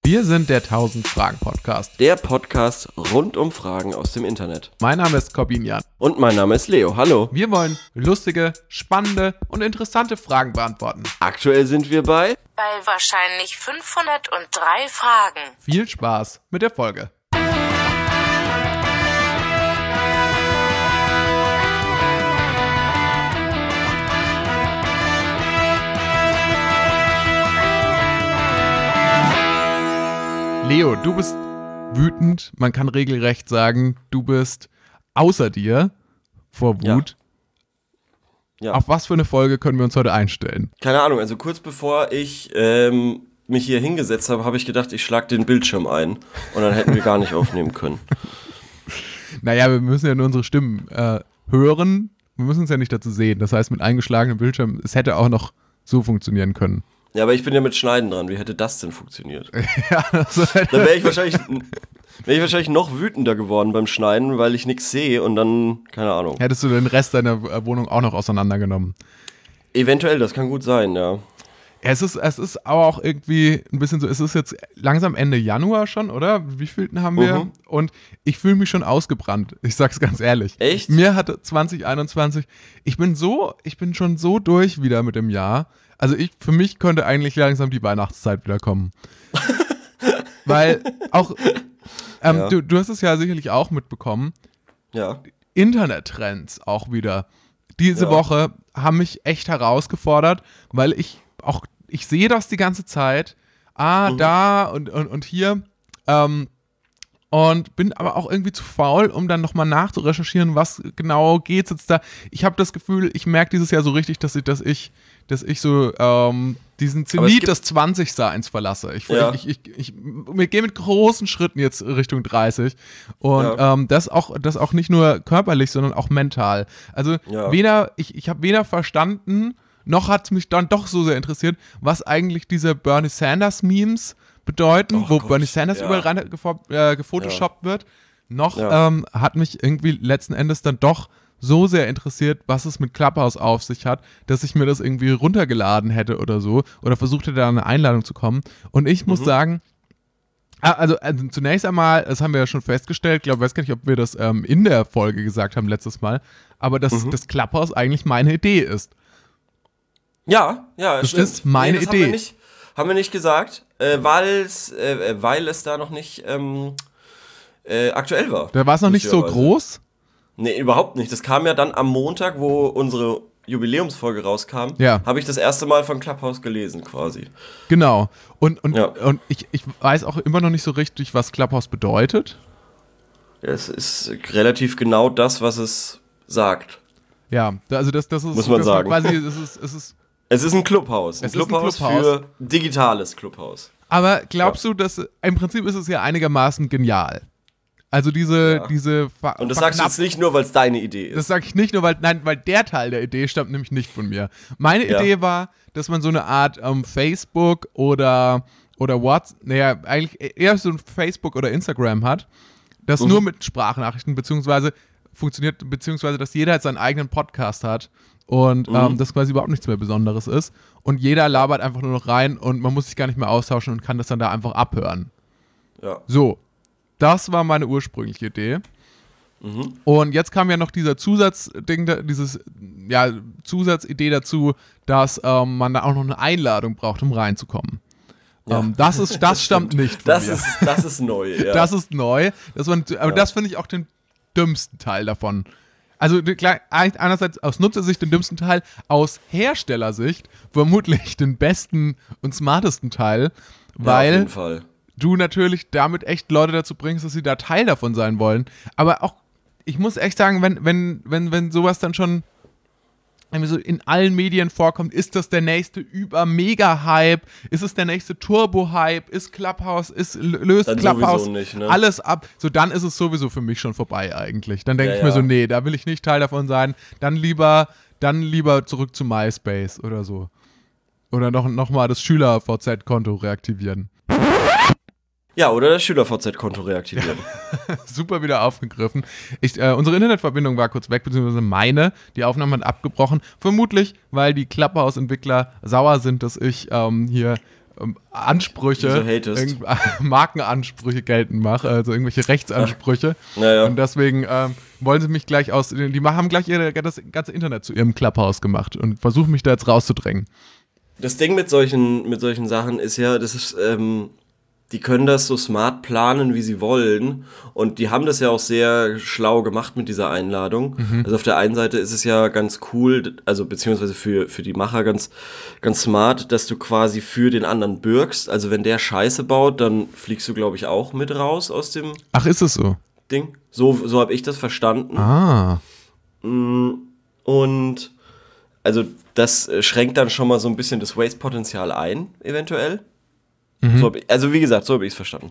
Wir sind der 1000-Fragen-Podcast. Der Podcast rund um Fragen aus dem Internet. Mein Name ist Corbin Jan. Und mein Name ist Leo. Hallo. Wir wollen lustige, spannende und interessante Fragen beantworten. Aktuell sind wir bei wahrscheinlich 503 Fragen. Viel Spaß mit der Folge. Leo, du bist wütend, man kann regelrecht sagen, du bist außer dir vor Wut. Ja. Auf was für eine Folge können wir uns heute einstellen? Keine Ahnung, also kurz bevor ich mich hier hingesetzt habe, habe ich gedacht, ich schlag den Bildschirm ein und dann hätten wir gar nicht aufnehmen können. Naja, wir müssen ja nur unsere Stimmen hören, wir müssen uns ja nicht dazu sehen. Das heißt, mit eingeschlagenem Bildschirm, es hätte auch noch so funktionieren können. Ja, aber ich bin ja mit Schneiden dran. Wie hätte das denn funktioniert? Ja, Dann wäre ich wahrscheinlich noch wütender geworden beim Schneiden, weil ich nichts sehe und dann, keine Ahnung. Hättest du den Rest deiner Wohnung auch noch auseinandergenommen? Eventuell, das kann gut sein, ja. Es ist aber auch irgendwie ein bisschen so, es ist jetzt langsam Ende Januar schon, oder? Wie vielten haben wir? Mhm. Und ich fühle mich schon ausgebrannt. Ich sag's ganz ehrlich. Echt? Mir hatte 2021, ich bin schon so durch wieder mit dem Jahr. Also für mich könnte eigentlich langsam die Weihnachtszeit wieder kommen. Weil auch, Ja. du hast es ja sicherlich auch mitbekommen, Ja. Internettrends auch wieder. Diese Ja. Woche haben mich echt herausgefordert, weil ich sehe das die ganze Zeit, da und hier, und bin aber auch irgendwie zu faul, um dann nochmal nachzurecherchieren, was genau geht's jetzt da. Ich habe das Gefühl, ich merke dieses Jahr so richtig, dass ich so diesen Zenit des 20-Seins verlasse. Ich gehe mit großen Schritten jetzt Richtung 30 und das auch nicht nur körperlich, sondern auch mental. Also ich habe weder verstanden, noch hat es mich dann doch so sehr interessiert, was eigentlich diese Bernie Sanders Memes bedeuten, wo Bernie Sanders überall rein gefotoshoppt wird, noch hat mich irgendwie letzten Endes dann doch so sehr interessiert, was es mit Clubhouse auf sich hat, dass ich mir das irgendwie runtergeladen hätte oder so oder versucht hätte, da eine Einladung zu kommen. Und ich muss sagen, also zunächst einmal, das haben wir ja schon festgestellt, ich weiß gar nicht, ob wir das in der Folge gesagt haben letztes Mal, aber dass das Clubhouse eigentlich meine Idee ist. Ja, Das stimmt. ist meine Idee. Haben wir nicht gesagt, weil es da noch nicht aktuell war. Da war es noch nicht so groß. Nee, überhaupt nicht. Das kam ja dann am Montag, wo unsere Jubiläumsfolge rauskam, habe ich das erste Mal von Clubhouse gelesen quasi. Genau. Und ich weiß auch immer noch nicht so richtig, was Clubhouse bedeutet. Es ist relativ genau das, was es sagt. Ja, also das ist... Muss man sagen. Quasi, Es ist ein Clubhouse. Ein Clubhouse für digitales Clubhouse. Aber glaubst du, dass im Prinzip ist es ja einigermaßen genial? Also diese Und das sagst du jetzt nicht nur, weil es deine Idee ist. Das sage ich nicht nur, weil der Teil der Idee stammt nämlich nicht von mir. Meine Idee war, dass man so eine Art Facebook oder WhatsApp, eigentlich eher so ein Facebook oder Instagram hat, das nur mit Sprachnachrichten funktioniert, beziehungsweise dass jeder halt seinen eigenen Podcast hat und das quasi überhaupt nichts mehr Besonderes ist und jeder labert einfach nur noch rein und man muss sich gar nicht mehr austauschen und kann das dann da einfach abhören. Ja. So, das war meine ursprüngliche Idee. Und jetzt kam ja noch dieser Zusatzding, Zusatzidee dazu, dass man da auch noch eine Einladung braucht, um reinzukommen. Ja. Das stammt nicht von mir. Das ist neu, ja. Das ist neu. Aber das finde ich auch den dümmsten Teil davon. Also klar, einerseits aus Nutzersicht den dümmsten Teil, aus Herstellersicht vermutlich den besten und smartesten Teil, weil auf jeden Fall. Du natürlich damit echt Leute dazu bringst, dass sie da Teil davon sein wollen. Aber auch, ich muss echt sagen, wenn sowas dann schon irgendwie so in allen Medien vorkommt, ist das der nächste Über-Mega-Hype? Ist es der nächste Turbo-Hype? Ist Clubhouse, löst dann Clubhouse nicht, ne? alles ab? So, dann ist es sowieso für mich schon vorbei eigentlich. Dann denke ich mir so, nee, da will ich nicht Teil davon sein. Dann lieber zurück zu MySpace oder so. Oder noch mal das Schüler-VZ-Konto reaktivieren. Ja, oder das Schüler-VZ-Konto reaktivieren. Super wieder aufgegriffen. Unsere Internetverbindung war kurz weg, beziehungsweise meine. Die Aufnahme hat abgebrochen. Vermutlich, weil die Clubhouse-Entwickler sauer sind, dass ich hier Ansprüche, Markenansprüche geltend mache, also irgendwelche Rechtsansprüche. Ja. Und deswegen wollen sie mich gleich haben gleich das ganze Internet zu ihrem Clubhouse gemacht und versuchen mich da jetzt rauszudrängen. Das Ding mit solchen Sachen ist ja, die können das so smart planen, wie sie wollen. Und die haben das ja auch sehr schlau gemacht mit dieser Einladung. Also auf der einen Seite ist es ja ganz cool, also beziehungsweise für die Macher ganz, ganz smart, dass du quasi für den anderen bürgst. Also wenn der Scheiße baut, dann fliegst du, glaube ich, auch mit raus aus dem Ach, ist es so? Ding. So habe ich das verstanden. Ah. Und also das schränkt dann schon mal so ein bisschen das Waste-Potenzial ein, eventuell. Also wie gesagt, so habe ich es verstanden.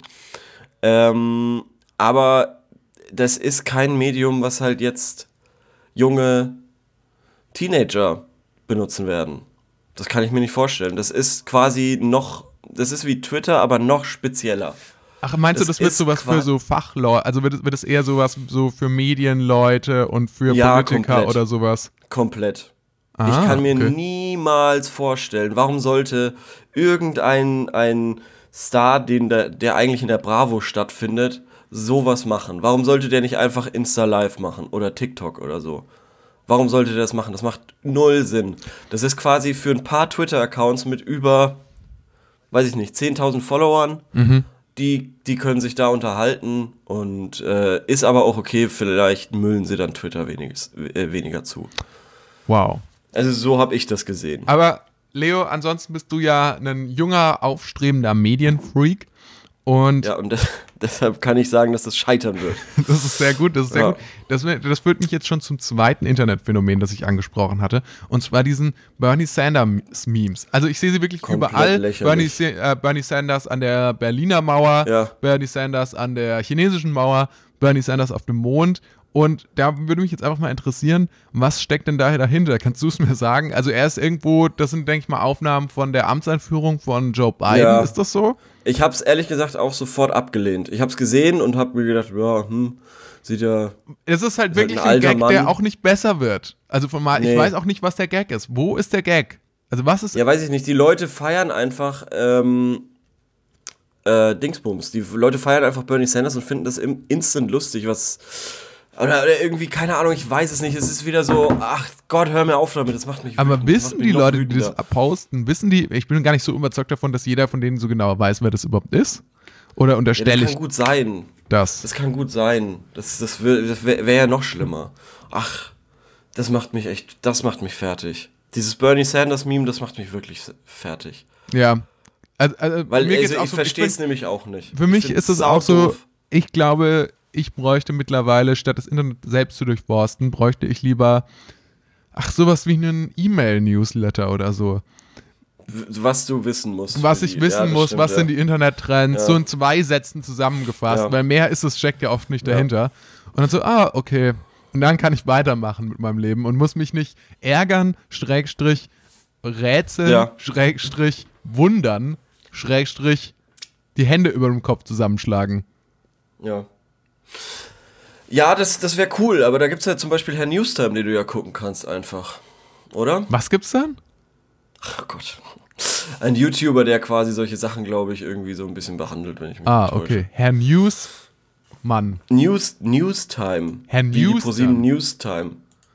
Aber das ist kein Medium, was halt jetzt junge Teenager benutzen werden. Das kann ich mir nicht vorstellen. Das ist quasi das ist wie Twitter, aber noch spezieller. Ach, meinst du, das wird sowas für so Fachleute, also wird es eher sowas so für Medienleute und für Politiker komplett. Oder sowas? Komplett. Ich kann mir niemals vorstellen, warum sollte irgendein Star, der eigentlich in der Bravo stattfindet, sowas machen? Warum sollte der nicht einfach Insta Live machen oder TikTok oder so? Warum sollte der das machen? Das macht null Sinn. Das ist quasi für ein paar Twitter-Accounts mit über, weiß ich nicht, 10.000 Followern, die können sich da unterhalten und ist aber auch okay, vielleicht müllen sie dann Twitter weniger zu. Wow. Also so habe ich das gesehen. Aber Leo, ansonsten bist du ja ein junger, aufstrebender Medienfreak. Und deshalb kann ich sagen, dass das scheitern wird. Das ist sehr gut, das ist sehr gut. Das führt mich jetzt schon zum zweiten Internetphänomen, das ich angesprochen hatte. Und zwar diesen Bernie Sanders-Memes. Also ich sehe sie wirklich komplett überall. Bernie Sanders an der Berliner Mauer, Bernie Sanders an der chinesischen Mauer, Bernie Sanders auf dem Mond. Und da würde mich jetzt einfach mal interessieren, was steckt denn dahinter? Kannst du es mir sagen? Also er ist irgendwo, das sind, denke ich mal, Aufnahmen von der Amtseinführung von Joe Biden, ist das so? Ich habe es ehrlich gesagt auch sofort abgelehnt. Ich habe es gesehen und habe mir gedacht, sieht ja... Es ist halt wirklich ein Gag, Mann, der auch nicht besser wird. Also ich weiß auch nicht, was der Gag ist. Wo ist der Gag? Also was ist... Ja, weiß ich nicht. Die Leute feiern einfach... Dingsbums. Die Leute feiern einfach Bernie Sanders und finden das instant lustig, Oder irgendwie, keine Ahnung, ich weiß es nicht. Es ist wieder so, ach Gott, hör mir auf damit, das macht mich Aber wissen die Leute, die das posten, ich bin gar nicht so überzeugt davon, dass jeder von denen so genau weiß, wer das überhaupt ist? Oder unterstelle ich... Das kann gut sein. Das kann gut sein. Das wäre ja noch schlimmer. Ach, das macht mich fertig. Dieses Bernie Sanders-Meme, das macht mich wirklich fertig. Ja. Weil ich verstehe es nämlich auch nicht. Für mich ist es auch so, ich glaube... Ich bräuchte mittlerweile, statt das Internet selbst zu durchforsten, bräuchte ich lieber, sowas wie einen E-Mail-Newsletter oder so. Was du wissen musst. Was ich wissen muss, stimmt, was sind die Internet-Trends, so in 2 Sätzen zusammengefasst, weil mehr steckt ja oft nicht dahinter. Und dann so, okay. Und dann kann ich weitermachen mit meinem Leben und muss mich nicht ärgern, /rätseln, /wundern, die Hände über dem Kopf zusammenschlagen. Ja. Ja, das wäre cool, aber da gibt's ja zum Beispiel Herr Newstime, den du ja gucken kannst einfach, oder? Was gibt's dann? Ach Gott. Ein YouTuber, der quasi solche Sachen, glaube ich, irgendwie so ein bisschen behandelt, wenn ich mich nicht täusche. Okay. Herr Newstime. Herr Newstime. Newstime.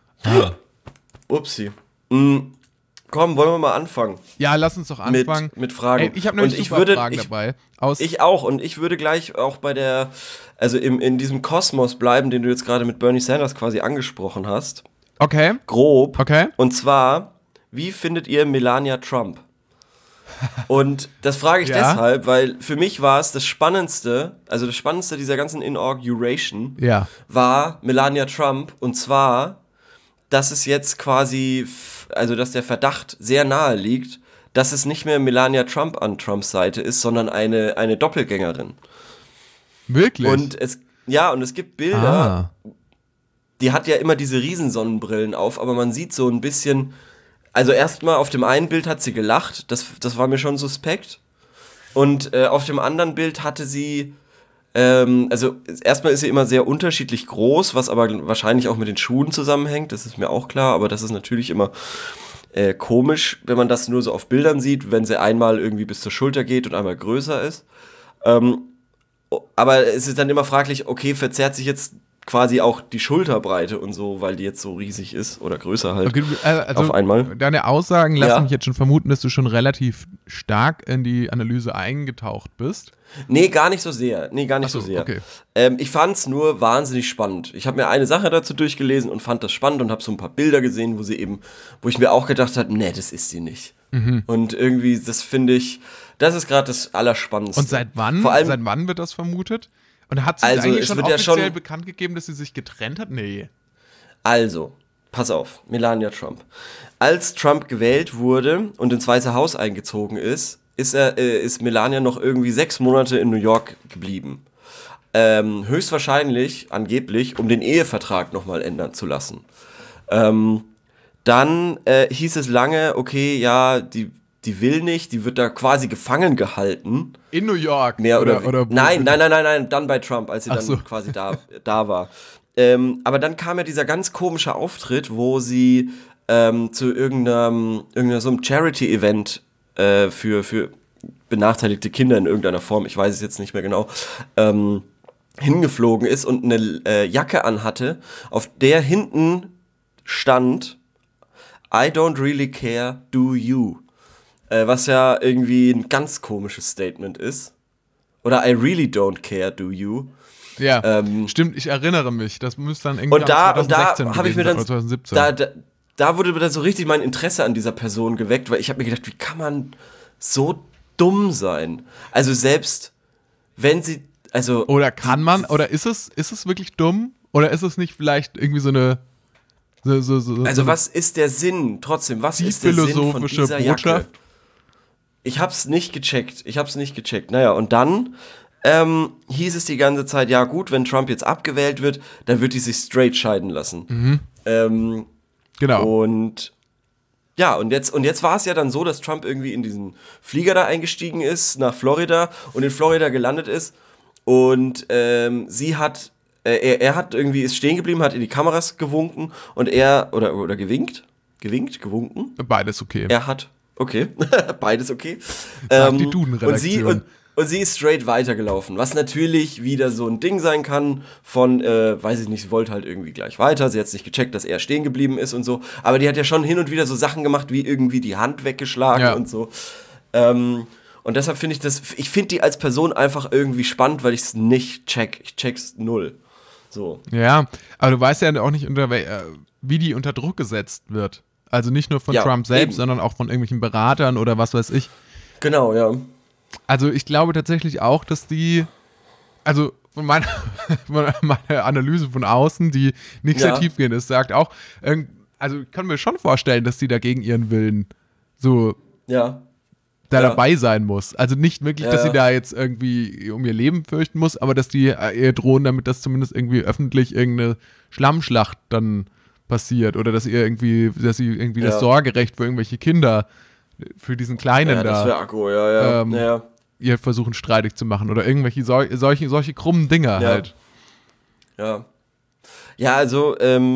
Upsi. Komm, wollen wir mal anfangen? Ja, lass uns doch anfangen. Mit Fragen. Ey, ich habe nämlich super Fragen dabei. Ich auch. Und ich würde gleich auch in diesem Kosmos bleiben, den du jetzt gerade mit Bernie Sanders quasi angesprochen hast. Okay. Grob. Okay. Und zwar, wie findet ihr Melania Trump? Und das frage ich deshalb, weil für mich war es das Spannendste dieser ganzen Inauguration war Melania Trump. Und zwar, dass es jetzt quasi, dass der Verdacht sehr nahe liegt, dass es nicht mehr Melania Trump an Trumps Seite ist, sondern eine Doppelgängerin. Wirklich? Und es gibt Bilder, die hat ja immer diese Riesensonnenbrillen auf, aber man sieht so ein bisschen, also erstmal auf dem einen Bild hat sie gelacht, das war mir schon suspekt. Und auf dem anderen Bild hatte sie Also erstmal ist sie immer sehr unterschiedlich groß, was aber wahrscheinlich auch mit den Schuhen zusammenhängt, das ist mir auch klar, aber das ist natürlich immer komisch, wenn man das nur so auf Bildern sieht, wenn sie einmal irgendwie bis zur Schulter geht und einmal größer ist. Aber es ist dann immer fraglich, okay, verzerrt sich jetzt quasi auch die Schulterbreite und so, weil die jetzt so riesig ist oder größer halt Okay, also auf einmal. Deine Aussagen lassen mich jetzt schon vermuten, dass du schon relativ stark in die Analyse eingetaucht bist. Nee, gar nicht so sehr. Okay. Ich fand's nur wahnsinnig spannend. Ich habe mir eine Sache dazu durchgelesen und fand das spannend und habe so ein paar Bilder gesehen, wo ich mir auch gedacht habe, nee, das ist sie nicht. Und irgendwie, das finde ich, das ist gerade das Allerspannendste. Und seit wann? Vor allem, Seit wann wird das vermutet? Und hat sie Also, eigentlich es schon wird ja offiziell schon- bekannt gegeben, dass sie sich getrennt hat? Nee. Also, pass auf, Melania Trump. Als Trump gewählt wurde und ins Weiße Haus eingezogen ist Melania noch irgendwie 6 Monate in New York geblieben. Höchstwahrscheinlich, angeblich, um den Ehevertrag nochmal ändern zu lassen. Dann hieß es lange, okay, ja, die will nicht, die wird da quasi gefangen gehalten. In New York? Mehr oder wo? Nein, dann bei Trump, als sie dann so. quasi da war. Aber dann kam ja dieser ganz komische Auftritt, wo sie zu irgendeinem so einem Charity-Event für benachteiligte Kinder in irgendeiner Form, ich weiß es jetzt nicht mehr genau, hingeflogen ist und eine Jacke anhatte, auf der hinten stand I don't really care, do you? Was ja irgendwie ein ganz komisches Statement ist. Oder I really don't care, do you? Ja, stimmt, ich erinnere mich. Das müsste dann irgendwie Und da 2016 habe ich mir gewesen dann, sein, oder 2017. da wurde mir dann so richtig mein Interesse an dieser Person geweckt, weil ich habe mir gedacht, wie kann man so dumm sein? Also selbst wenn sie, also Oder kann man, oder ist es wirklich dumm? Oder ist es nicht vielleicht irgendwie so eine also was ist der Sinn trotzdem? Was ist der Sinn von philosophische dieser Jacke? Botschaft? Ich hab's nicht gecheckt. Naja, und dann hieß es die ganze Zeit, ja gut, wenn Trump jetzt abgewählt wird, dann wird die sich straight scheiden lassen. Genau. Und ja, und jetzt war es ja dann so, dass Trump irgendwie in diesen Flieger da eingestiegen ist, nach Florida und in Florida gelandet ist. Und sie hat, er hat irgendwie, ist stehen geblieben, hat in die Kameras gewunken und oder gewunken. Beides okay. Er hat, okay, beides okay. Sagt die Duden-Redaktion. Und sie ist straight weitergelaufen, was natürlich wieder so ein Ding sein kann von, weiß ich nicht, sie wollte halt irgendwie gleich weiter, sie hat es nicht gecheckt, dass er stehen geblieben ist und so, aber die hat ja schon hin und wieder so Sachen gemacht, wie irgendwie die Hand weggeschlagen und so. Und deshalb finde ich finde die als Person einfach irgendwie spannend, weil ich es nicht check. Ich check's null. So. Ja, aber du weißt ja auch nicht, wie die unter Druck gesetzt wird. Also nicht nur von Trump selbst, sondern auch von irgendwelchen Beratern oder was weiß ich. Genau, ja. Also ich glaube tatsächlich auch, dass die, also von meiner Analyse von außen, die nicht sehr tiefgehend ist, sagt auch, also ich kann mir schon vorstellen, dass die da gegen ihren Willen so dabei sein muss. Also nicht wirklich, dass sie da jetzt irgendwie um ihr Leben fürchten muss, aber dass die ihr drohen damit, dass zumindest irgendwie öffentlich irgendeine Schlammschlacht dann passiert oder dass sie irgendwie das Sorgerecht für irgendwelche Kinder, für diesen Kleinen das wäre Akku, ihr versuchen streitig zu machen oder irgendwelche solche krummen Dinger halt. Ja. Ja, also,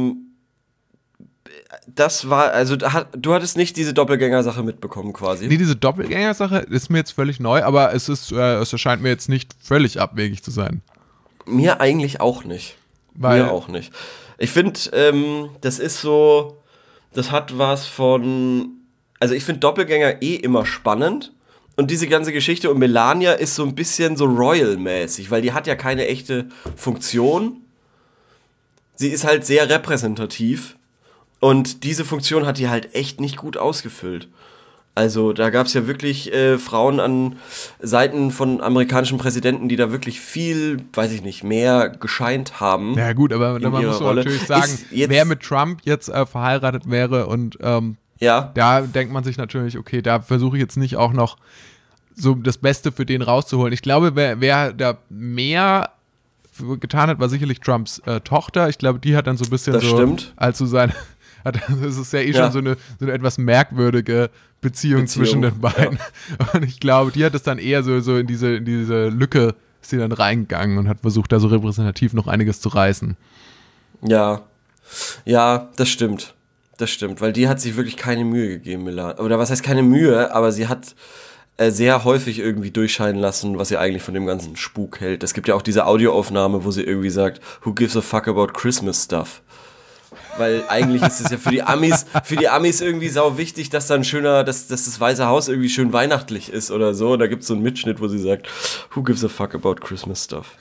das war, also du hattest nicht diese Doppelgänger-Sache mitbekommen quasi. Nee, diese Doppelgänger-Sache ist mir jetzt völlig neu, aber es erscheint mir jetzt nicht völlig abwegig zu sein. Mir eigentlich auch nicht. Mir auch nicht. Ich finde, das ist so, das hat was von, also ich finde Doppelgänger immer spannend und diese ganze Geschichte um Melania ist so ein bisschen so Royal-mäßig, weil die hat ja keine echte Funktion. Sie ist halt sehr repräsentativ und diese Funktion hat die halt echt nicht gut ausgefüllt. Also da gab es ja wirklich Frauen an Seiten von amerikanischen Präsidenten, die da wirklich viel, weiß ich nicht, mehr gescheint haben. Ja gut, aber man muss natürlich sagen, wer mit Trump jetzt verheiratet wäre und da denkt man sich natürlich, okay, da versuche ich jetzt nicht auch noch so das Beste für den rauszuholen. Ich glaube, wer da mehr getan hat, war sicherlich Trumps Tochter. Ich glaube, die hat dann so ein bisschen das stimmt. Als so sein, das ist ja schon so eine etwas merkwürdige Beziehung zwischen den beiden. Ja. Und ich glaube, die hat es dann eher so in diese Lücke ist sie dann reingegangen und hat versucht, da so repräsentativ noch einiges zu reißen. Ja, das stimmt. Das stimmt, weil die hat sich wirklich keine Mühe gegeben, Melania. Oder was heißt keine Mühe, aber sie hat sehr häufig irgendwie durchscheinen lassen, was sie eigentlich von dem ganzen Spuk hält. Es gibt ja auch diese Audioaufnahme, wo sie irgendwie sagt, who gives a fuck about Christmas stuff? Weil eigentlich ist es ja für die Amis irgendwie sau wichtig, dass dann dass das Weiße Haus irgendwie schön weihnachtlich ist oder so. Und da gibt es so einen Mitschnitt, wo sie sagt, who gives a fuck about Christmas stuff?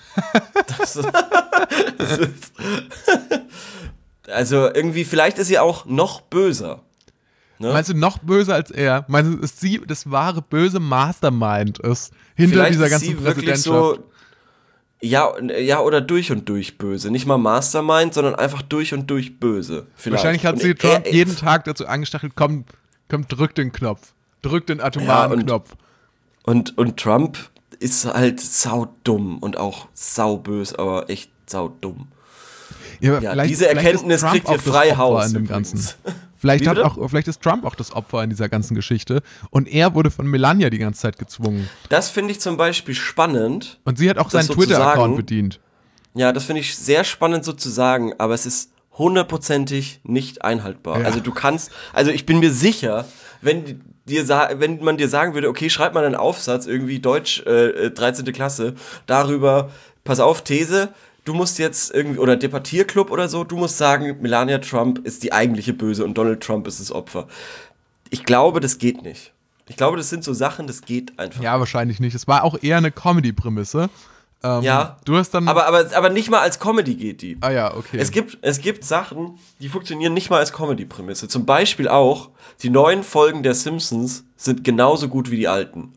Also irgendwie, vielleicht ist sie auch noch böser. Ne? Meinst du noch böser als er? Meinst du, dass sie das wahre böse Mastermind ist hinter vielleicht dieser ist ganzen sie Präsidentschaft? So, ja, oder durch und durch böse. Nicht mal Mastermind, sondern einfach durch und durch böse. Vielleicht. Wahrscheinlich hat sie Trump jeden Tag dazu angestachelt, komm, drück den Knopf. Drück den atomaren Knopf. Und Trump ist halt saudumm und auch saubös, aber echt saudumm. Ja, diese Erkenntnis kriegt ihr frei Haus in dem Ganzen. Vielleicht ist Trump auch das Opfer in dieser ganzen Geschichte und er wurde von Melania die ganze Zeit gezwungen. Das finde ich zum Beispiel spannend. Und sie hat auch seinen Twitter-Account bedient. Ja, das finde ich sehr spannend so zu sagen, aber es ist 100%ig nicht einhaltbar. Ja. Also ich bin mir sicher, wenn man dir sagen würde, okay, schreib mal einen Aufsatz, irgendwie Deutsch, 13. Klasse, darüber, pass auf, These, du musst jetzt irgendwie, oder Debattierclub oder so, du musst sagen, Melania Trump ist die eigentliche Böse und Donald Trump ist das Opfer. Ich glaube, das geht nicht. Ich glaube, das sind so Sachen, das geht einfach. Ja, wahrscheinlich nicht. Es war auch eher eine Comedy-Prämisse. Ja, du hast dann aber nicht mal als Comedy geht die. Ah ja, okay. Es gibt Sachen, die funktionieren nicht mal als Comedy-Prämisse. Zum Beispiel auch, die neuen Folgen der Simpsons sind genauso gut wie die alten.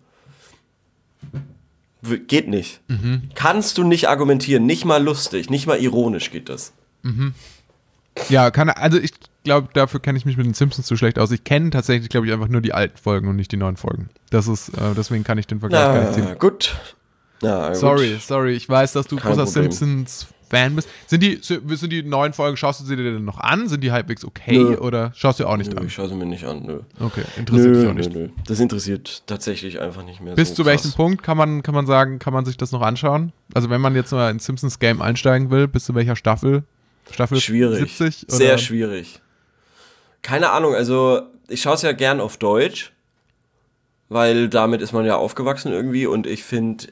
Geht nicht. Kannst du nicht argumentieren, nicht mal lustig, nicht mal ironisch geht das. Ja, also ich glaube, dafür kenne ich mich mit den Simpsons zu schlecht aus. Ich kenne tatsächlich, glaube ich, einfach nur die alten Folgen und nicht die neuen Folgen. Das ist, deswegen kann ich den Vergleich gar nicht ziehen. Gut. Sorry, ich weiß, dass du großer Simpsons-Fan bist. Sind die neuen Folgen, schaust du sie dir denn noch an? Sind die halbwegs okay oder schaust du auch nicht an? Ich schaue sie mir nicht an, nö. Okay, interessiert dich auch nicht. Nö. Das interessiert tatsächlich einfach nicht mehr. Bis zu welchem Punkt kann man sagen, kann man sich das noch anschauen? Also wenn man jetzt mal ins Simpsons-Game einsteigen will, bis zu welcher Staffel? Staffel schwierig. 70? Oder? Sehr schwierig. Keine Ahnung, also ich schaue es ja gern auf Deutsch, weil damit ist man ja aufgewachsen irgendwie und ich finde,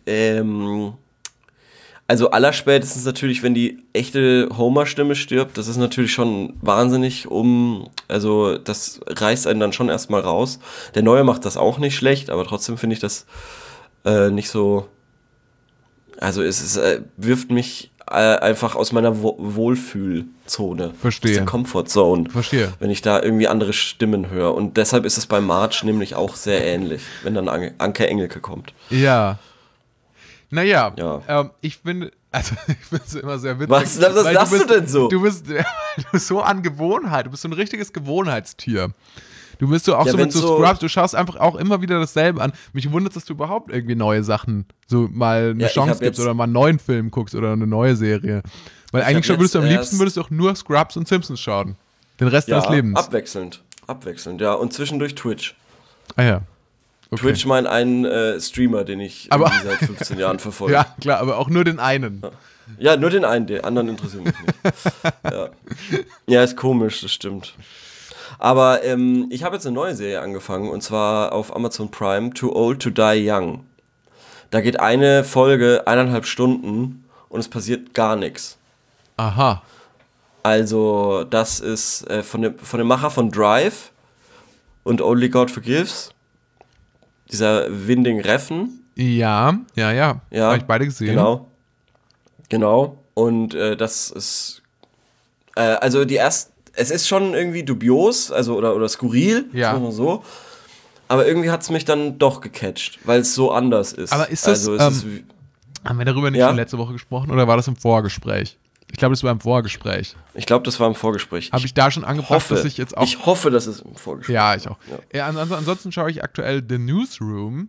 also allerspätestens natürlich, wenn die echte Homer-Stimme stirbt, das ist natürlich schon wahnsinnig also das reißt einen dann schon erstmal raus. Der Neue macht das auch nicht schlecht, aber trotzdem finde ich das nicht so, also es wirft mich einfach aus meiner Wohlfühlzone. Verstehe. Aus der Comfortzone. Verstehe. Wenn ich da irgendwie andere Stimmen höre. Und deshalb ist es bei Marge nämlich auch sehr ähnlich, wenn dann Anke Engelke kommt. Ja. Naja, ja. Ich finde es immer sehr witzig. Was sagst du denn so? Du bist so an Gewohnheit, du bist so ein richtiges Gewohnheitstier. Du bist so auch so mit so Scrubs, du schaust einfach auch immer wieder dasselbe an. Mich wundert, dass du überhaupt irgendwie neue Sachen so mal eine Chance gibst oder mal einen neuen Film guckst oder eine neue Serie. Weil eigentlich würdest du am liebsten auch nur Scrubs und Simpsons schauen. Den Rest deines Lebens. Abwechselnd, ja. Und zwischendurch Twitch. Ah ja. Okay. Twitch meint einen Streamer, den ich seit 15 Jahren verfolge. Ja, klar, aber auch nur den einen. Ja, nur den einen, den anderen interessiert mich nicht. Ja, ist komisch, das stimmt. Aber ich habe jetzt eine neue Serie angefangen und zwar auf Amazon Prime, Too Old to Die Young. Da geht eine Folge 1,5 Stunden und es passiert gar nichts. Aha. Also das ist von dem Macher von Drive und Only God Forgives. Dieser Winding Refn. Ja. Habe ich beide gesehen. Genau. Und das ist also es ist schon irgendwie dubios, also oder skurril, sagen wir so. Aber irgendwie hat es mich dann doch gecatcht, weil es so anders ist. Aber ist das, haben wir darüber nicht schon letzte Woche gesprochen oder war das im Vorgespräch? Ich glaube, das war im Vorgespräch. Ich glaube, das war im Vorgespräch. Habe ich da schon angebracht, dass ich jetzt auch... Ich hoffe, dass es im Vorgespräch Ja, ich auch. Ja. Ansonsten schaue ich aktuell The Newsroom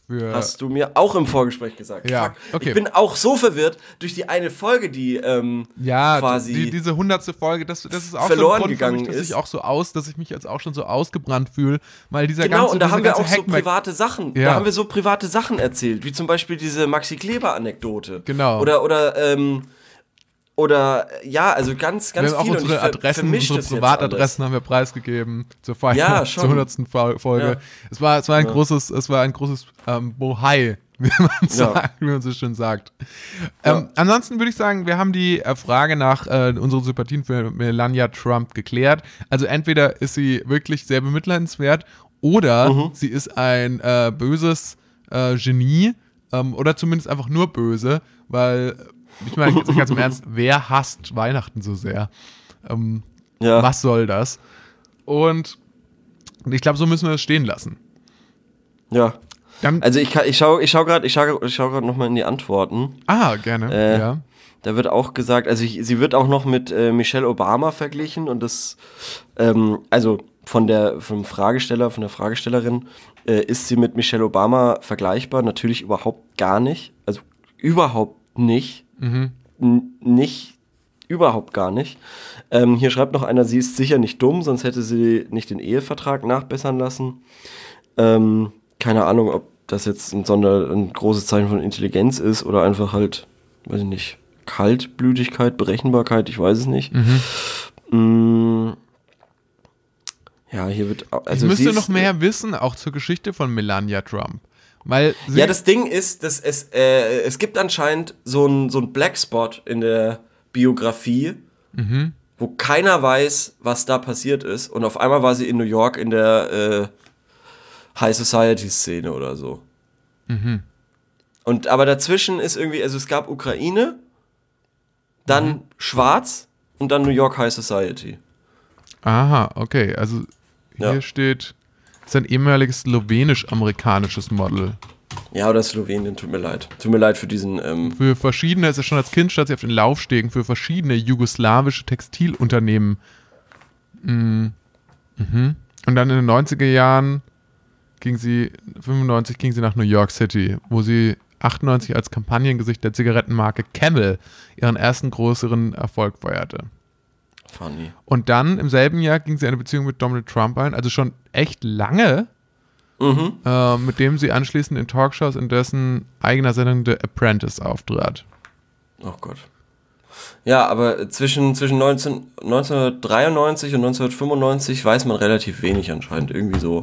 Hast du mir auch im Vorgespräch gesagt. Ja, Fuck. okay. Ich bin auch so verwirrt durch die eine Folge, die quasi diese 100. Folge, das ist auch verloren so ein Grund gegangen für mich, dass ich mich jetzt auch schon so ausgebrannt fühle, weil dieser genau, ganze und da haben wir auch so Hackmack private Sachen. Ja. Da haben wir so private Sachen erzählt, wie zum Beispiel diese Maxi Kleber-Anekdote. Genau. Oder ja, also ganz wir haben auch viel. unsere Adressen, unsere Privatadressen haben wir preisgegeben zur Feier, Ja, zur 100. Folge. Ja. Es war ein großes Bohai, wie man so schön sagt. Ansonsten würde ich sagen, wir haben die Frage nach unseren Sympathien für Melania Trump geklärt. Also entweder ist sie wirklich sehr bemitleidenswert oder sie ist ein böses Genie oder zumindest einfach nur böse, weil ich meine, ganz im Ernst, wer hasst Weihnachten so sehr? Was soll das? Und ich glaube, so müssen wir es stehen lassen. Ja. Also ich schau gerade nochmal in die Antworten. Ah, gerne. Ja. Da wird auch gesagt, also sie wird auch noch mit Michelle Obama verglichen und das, also von der Fragestellerin, ist sie mit Michelle Obama vergleichbar? Natürlich überhaupt gar nicht. Also überhaupt nicht. Überhaupt gar nicht. Hier schreibt noch einer, sie ist sicher nicht dumm, sonst hätte sie nicht den Ehevertrag nachbessern lassen. Keine Ahnung, ob das jetzt ein großes Zeichen von Intelligenz ist oder einfach halt, weiß ich nicht, Kaltblütigkeit, Berechenbarkeit, ich weiß es nicht. Ja, hier wird... Also ich müsste noch mehr wissen, auch zur Geschichte von Melania Trump. Weil das Ding ist, dass es gibt anscheinend so ein Blackspot in der Biografie, wo keiner weiß, was da passiert ist. Und auf einmal war sie in New York in der High Society Szene oder so. Aber dazwischen ist irgendwie, also es gab Ukraine, dann Schwarz und dann New York High Society. Aha, okay. Also hier steht... ist ein ehemaliges slowenisch-amerikanisches Model. Ja, oder Slowenien, tut mir leid. Tut mir leid für diesen... Für verschiedene, ist ja schon als Kind stand sie auf den Laufstegen für verschiedene jugoslawische Textilunternehmen. Und dann in den 90er Jahren 95 ging sie nach New York City, wo sie 98 als Kampagnengesicht der Zigarettenmarke Camel ihren ersten größeren Erfolg feierte. Funny. Und dann im selben Jahr ging sie eine Beziehung mit Donald Trump ein, also schon echt lange, mit dem sie anschließend in Talkshows in dessen eigener Sendung The Apprentice auftrat. Oh Gott. Ja, aber zwischen 1993 und 1995 weiß man relativ wenig anscheinend, irgendwie so.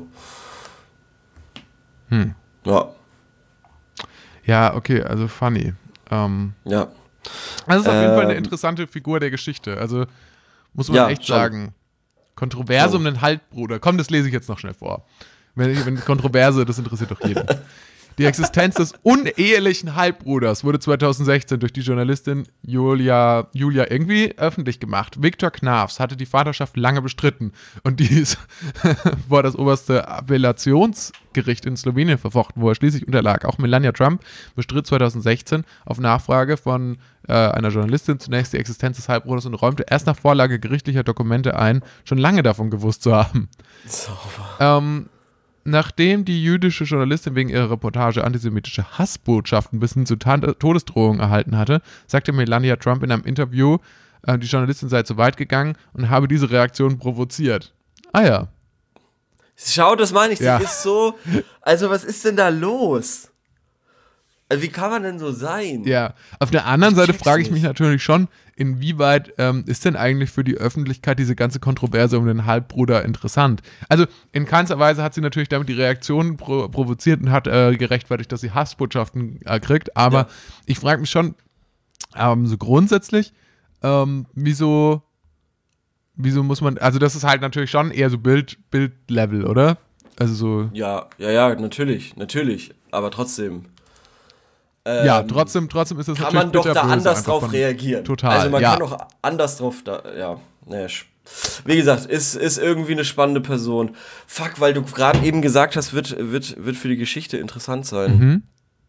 Ja. Ja, okay, also funny. Ja. Also ist auf jeden Fall eine interessante Figur der Geschichte, also muss man echt sagen. Kontroverse um den Halbbruder. Komm, das lese ich jetzt noch schnell vor. Wenn Kontroverse, das interessiert doch jeden. Die Existenz des unehelichen Halbbruders wurde 2016 durch die Journalistin Julia irgendwie öffentlich gemacht. Viktor Knafs hatte die Vaterschaft lange bestritten und dies vor das oberste Appellationsgericht in Slowenien verfochten, wo er schließlich unterlag. Auch Melania Trump bestritt 2016 auf Nachfrage von einer Journalistin zunächst die Existenz des Halbbruders und räumte erst nach Vorlage gerichtlicher Dokumente ein, schon lange davon gewusst zu haben. Sauber. Nachdem die jüdische Journalistin wegen ihrer Reportage antisemitische Hassbotschaften bis hin zu Todesdrohungen erhalten hatte, sagte Melania Trump in einem Interview, die Journalistin sei zu weit gegangen und habe diese Reaktion provoziert. Ah ja. Schau, das meine ich, sie ist so, also was ist denn da los? Also wie kann man denn so sein? Ja, auf der anderen Seite frage ich mich natürlich schon, inwieweit ist denn eigentlich für die Öffentlichkeit diese ganze Kontroverse um den Halbbruder interessant? Also in keinster Weise hat sie natürlich damit die Reaktion provoziert und hat gerechtfertigt, dass sie Hassbotschaften kriegt, aber ich frage mich schon, so grundsätzlich, wieso muss man, also das ist halt natürlich schon eher so Bild-Level, oder? Also so. Ja, natürlich, aber trotzdem. Trotzdem ist das natürlich kann man doch da anders drauf reagieren. Total. Also man kann doch anders drauf wie gesagt, ist irgendwie eine spannende Person. Fuck, weil du gerade eben gesagt hast, wird für die Geschichte interessant sein.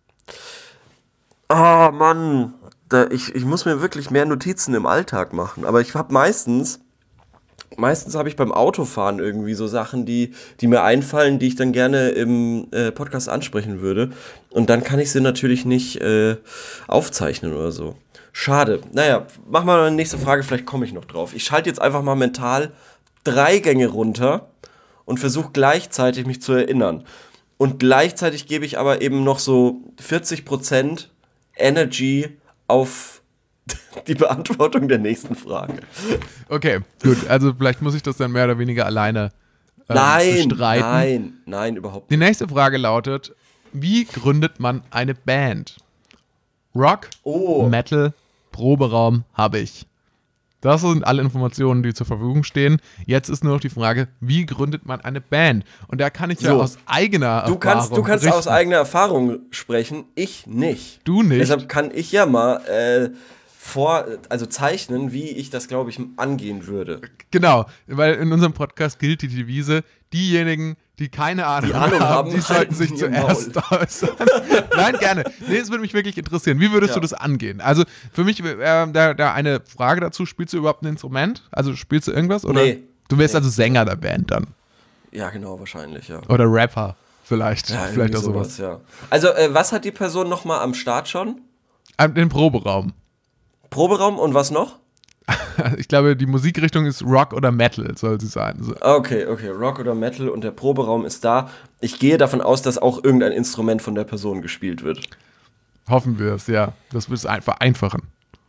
Ah, Mann. Ich muss mir wirklich mehr Notizen im Alltag machen. Aber ich habe meistens meistens habe ich beim Autofahren irgendwie so Sachen, die mir einfallen, die ich dann gerne im Podcast ansprechen würde. Und dann kann ich sie natürlich nicht aufzeichnen oder so. Schade. Naja, mach mal eine nächste Frage, vielleicht komme ich noch drauf. Ich schalte jetzt einfach mal mental 3 Gänge runter und versuche gleichzeitig mich zu erinnern. Und gleichzeitig gebe ich aber eben noch so 40% Energy auf die Beantwortung der nächsten Frage. Okay, gut. Also vielleicht muss ich das dann mehr oder weniger alleine bestreiten. Nein, überhaupt Die nicht. nächste Frage lautet, wie gründet man eine Band? Rock, Metal, Proberaum habe ich. Das sind alle Informationen, die zur Verfügung stehen. Jetzt ist nur noch die Frage, wie gründet man eine Band? Und da kann ich ja aus eigener Erfahrung Du kannst berichten. aus eigener Erfahrung sprechen, ich nicht. Du nicht? Deshalb kann ich ja mal zeichnen, wie ich das, glaube ich, angehen würde. Genau, weil in unserem Podcast gilt die Devise, diejenigen, die keine Ahnung haben, die sollten sich zuerst äußern. Nein, gerne. Nee, es würde mich wirklich interessieren. Wie würdest du das angehen? Also für mich, da eine Frage dazu, spielst du überhaupt ein Instrument? Also spielst du irgendwas? Oder? Nee. Du wärst also Sänger der Band dann? Ja, genau, wahrscheinlich, ja. Oder Rapper vielleicht. Ja, vielleicht auch sowas, sowas. ja. Also, was hat die Person nochmal am Start schon? Den Proberaum. Proberaum und was noch? Ich glaube, die Musikrichtung ist Rock oder Metal, soll sie sein. So. Okay, Rock oder Metal und der Proberaum ist da. Ich gehe davon aus, dass auch irgendein Instrument von der Person gespielt wird. Hoffen wir es, ja. Das wird es vereinfachen.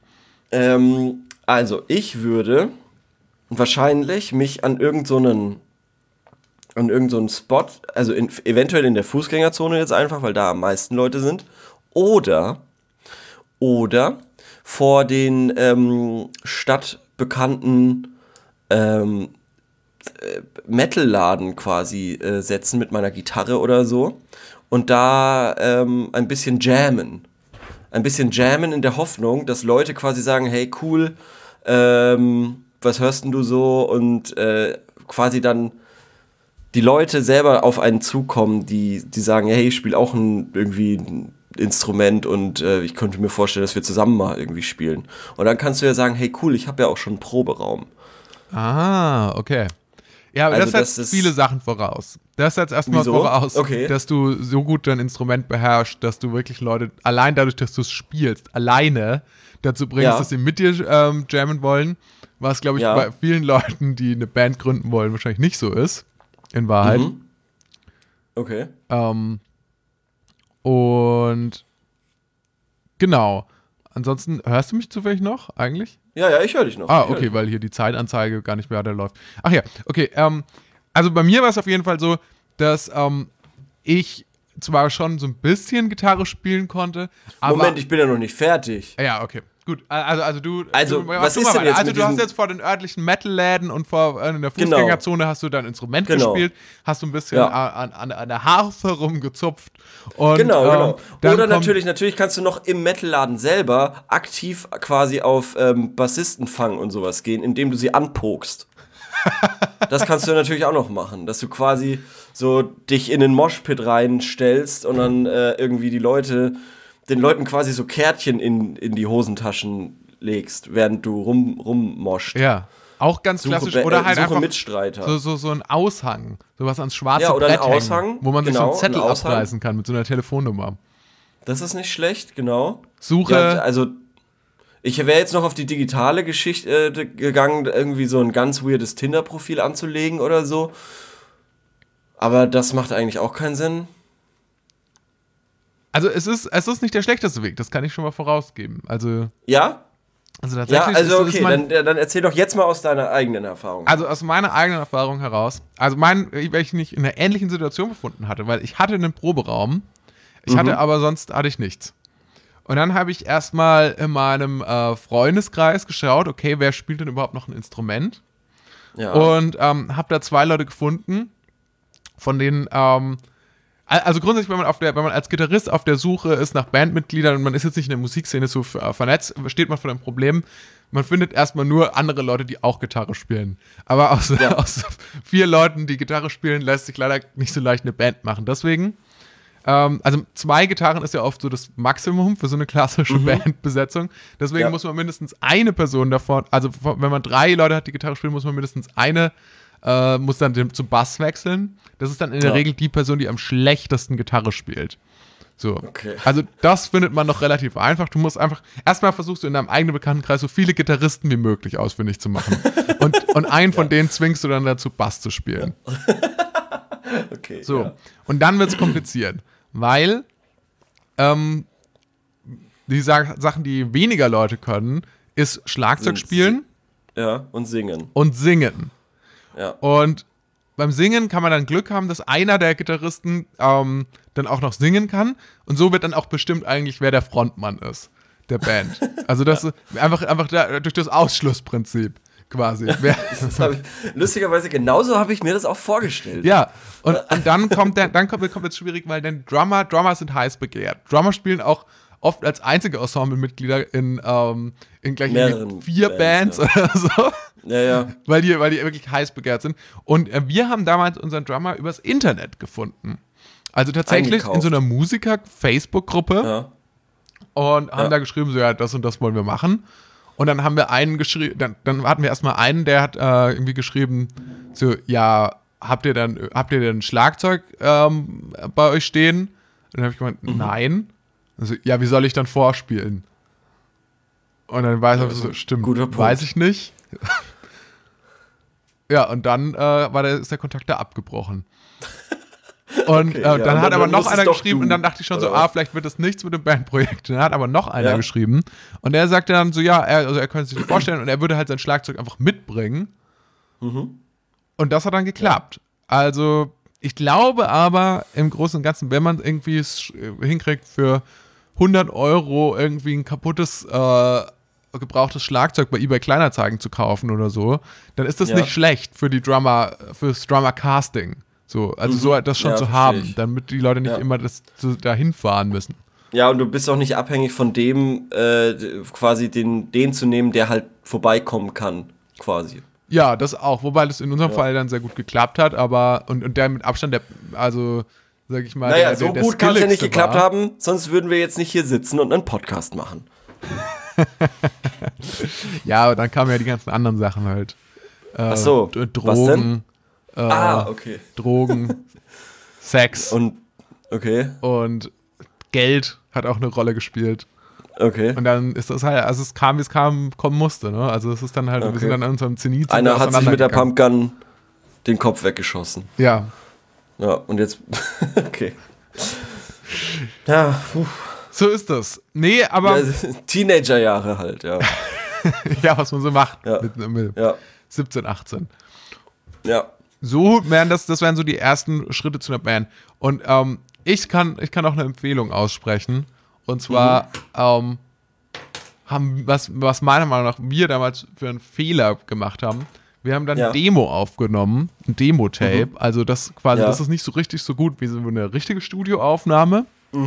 Also, ich würde wahrscheinlich mich an irgendeinen Spot, also eventuell in der Fußgängerzone jetzt einfach, weil da am meisten Leute sind, oder vor den stadtbekannten Metal-Laden quasi setzen mit meiner Gitarre oder so und da ein bisschen jammen. Ein bisschen jammen in der Hoffnung, dass Leute quasi sagen, hey, cool, was hörst denn du so? Und quasi dann die Leute selber auf einen zukommen, die sagen, hey, ich spiele auch irgendwie ein Instrument und ich könnte mir vorstellen, dass wir zusammen mal irgendwie spielen. Und dann kannst du ja sagen, hey, cool, ich habe ja auch schon einen Proberaum. Ah, okay. Ja, aber Also das setzt viele Sachen voraus. Das setzt erstmal voraus, dass du so gut dein Instrument beherrschst, dass du wirklich Leute, allein dadurch, dass du es spielst, alleine dazu bringst, dass sie mit dir jammen wollen, was, glaube ich, bei vielen Leuten, die eine Band gründen wollen, wahrscheinlich nicht so ist, in Wahrheit. Mhm. Okay. Und genau. Ansonsten, hörst du mich zufällig noch eigentlich? Ja, ich höre dich noch. Ah, okay, weil hier die Zeitanzeige gar nicht mehr da läuft. Ach ja, okay. Also bei mir war es auf jeden Fall so, dass ich zwar schon so ein bisschen Gitarre spielen konnte, aber... Moment, ich bin ja noch nicht fertig. Ja, okay. Gut, also du... was ist denn jetzt Also du hast jetzt vor den örtlichen Metal-Läden und in der Fußgängerzone hast du dein Instrument gespielt, hast du ein bisschen an der Harfe rumgezupft. Und, genau. Oder natürlich kannst du noch im Metal-Laden selber aktiv quasi auf Bassistenfang und sowas gehen, indem du sie anpokst. Das kannst du natürlich auch noch machen, dass du quasi so dich in den Moshpit reinstellst und dann irgendwie den Leuten quasi so Kärtchen in die Hosentaschen legst, während du rummoscht. Ja, auch ganz klassisch. Oder halt einfach Mitstreiter. So ein Aushang, sowas ans schwarze oder Brett ein Aushang, hängen, wo man sich so einen Zettel abreißen kann mit so einer Telefonnummer. Das ist nicht schlecht, genau. Suche. Ja, also ich wäre jetzt noch auf die digitale Geschichte gegangen, irgendwie so ein ganz weirdes Tinder-Profil anzulegen oder so. Aber das macht eigentlich auch keinen Sinn. Also es ist nicht der schlechteste Weg, das kann ich schon mal vorausgeben. Ja? Also tatsächlich dann erzähl doch jetzt mal aus deiner eigenen Erfahrung. Also aus meiner eigenen Erfahrung heraus, weil ich mich in einer ähnlichen Situation befunden hatte, weil ich hatte einen Proberaum, aber sonst hatte ich nichts. Und dann habe ich erstmal in meinem Freundeskreis geschaut, okay, wer spielt denn überhaupt noch ein Instrument? Ja. Und habe da 2 Leute gefunden, von denen also grundsätzlich, wenn man als Gitarrist auf der Suche ist nach Bandmitgliedern und man ist jetzt nicht in der Musikszene so vernetzt, steht man vor einem Problem. Man findet erstmal nur andere Leute, die auch Gitarre spielen. Aber aus 4 Leuten, die Gitarre spielen, lässt sich leider nicht so leicht eine Band machen. Deswegen Also 2 Gitarren ist ja oft so das Maximum für so eine klassische Bandbesetzung. Deswegen muss man mindestens eine Person davon, also wenn man 3 Leute hat, die Gitarre spielen, muss man mindestens eine, muss dann zum Bass wechseln. Das ist dann in der Regel die Person, die am schlechtesten Gitarre spielt. So. Okay. Also das findet man noch relativ einfach. Du musst einfach, erstmal versuchst du in deinem eigenen Bekanntenkreis so viele Gitarristen wie möglich ausfindig zu machen. und einen von denen zwingst du dann dazu, Bass zu spielen. Okay. So. Ja. Und dann wird es kompliziert, weil die Sachen, die weniger Leute können, ist Schlagzeug spielen. Ja, und singen. Ja. Und beim Singen kann man dann Glück haben, dass einer der Gitarristen dann auch noch singen kann. Und so wird dann auch bestimmt eigentlich, wer der Frontmann ist, der Band. Also das ist einfach durch das Ausschlussprinzip quasi. Lustigerweise, genauso habe ich mir das auch vorgestellt. Ja, und dann kommt es schwierig, weil dann Drummer sind heiß begehrt. Drummer spielen auch oft als einzige Ensemblemitglieder in gleich 4 Bands oder so. Ja. Weil die wirklich heiß begehrt sind. Und wir haben damals unseren Drummer übers Internet gefunden. Also tatsächlich in so einer Musiker-Facebook-Gruppe. Ja. Und haben da geschrieben, so ja, das und das wollen wir machen. Und dann haben wir einen geschrieben, dann hatten wir erstmal einen, der hat irgendwie geschrieben, so, ja, habt ihr denn ein Schlagzeug bei euch stehen? Und dann habe ich gemeint, nein. Also, ja, wie soll ich dann vorspielen? Und dann weiß ich so, stimmt, weiß ich nicht. Ja, und dann ist der Kontakt da abgebrochen. Und okay, dann hat aber noch einer geschrieben und dann dachte ich schon so, vielleicht wird das nichts mit dem Bandprojekt. Und dann hat aber noch einer geschrieben und der sagte dann so, ja, er könnte sich das vorstellen und er würde halt sein Schlagzeug einfach mitbringen. Und das hat dann geklappt. Also ich glaube aber im Großen und Ganzen, wenn man irgendwie es hinkriegt für 100 € irgendwie ein kaputtes gebrauchtes Schlagzeug bei eBay Kleinanzeigen zu kaufen oder so, dann ist das nicht schlecht fürs Drummer-Casting. So, also so das schon zu haben, damit die Leute nicht immer dahin fahren müssen. Ja, und du bist auch nicht abhängig von dem, quasi den zu nehmen, der halt vorbeikommen kann, quasi. Ja, das auch, wobei das in unserem Fall dann sehr gut geklappt hat, aber und der mit Abstand, sag ich mal, naja, so gut kann es ja nicht geklappt haben, sonst würden wir jetzt nicht hier sitzen und einen Podcast machen. Ja, aber dann kamen ja die ganzen anderen Sachen halt. Ach so, Drogen. Was denn? Okay. Drogen, Sex. Und Geld hat auch eine Rolle gespielt. Okay. Und dann ist das halt, also es kam, wie es kommen musste, ne? Also es ist dann halt, wir sind dann an unserem Zenit. Einer hat sich mit der Pumpgun den Kopf weggeschossen. Ja. Ja, und jetzt, okay. Ja, so ist das. Nee, aber. Ja, Teenagerjahre halt, ja. Ja, was man so macht. Ja. Mit 17, 18. Ja. So wären das wären so die ersten Schritte zu einer Band. Und ich kann auch eine Empfehlung aussprechen. Und zwar was meiner Meinung nach wir damals für einen Fehler gemacht haben. Wir haben dann ein Demo aufgenommen, ein Demo-Tape. Also das quasi, das ist nicht so richtig so gut wie so eine richtige Studioaufnahme.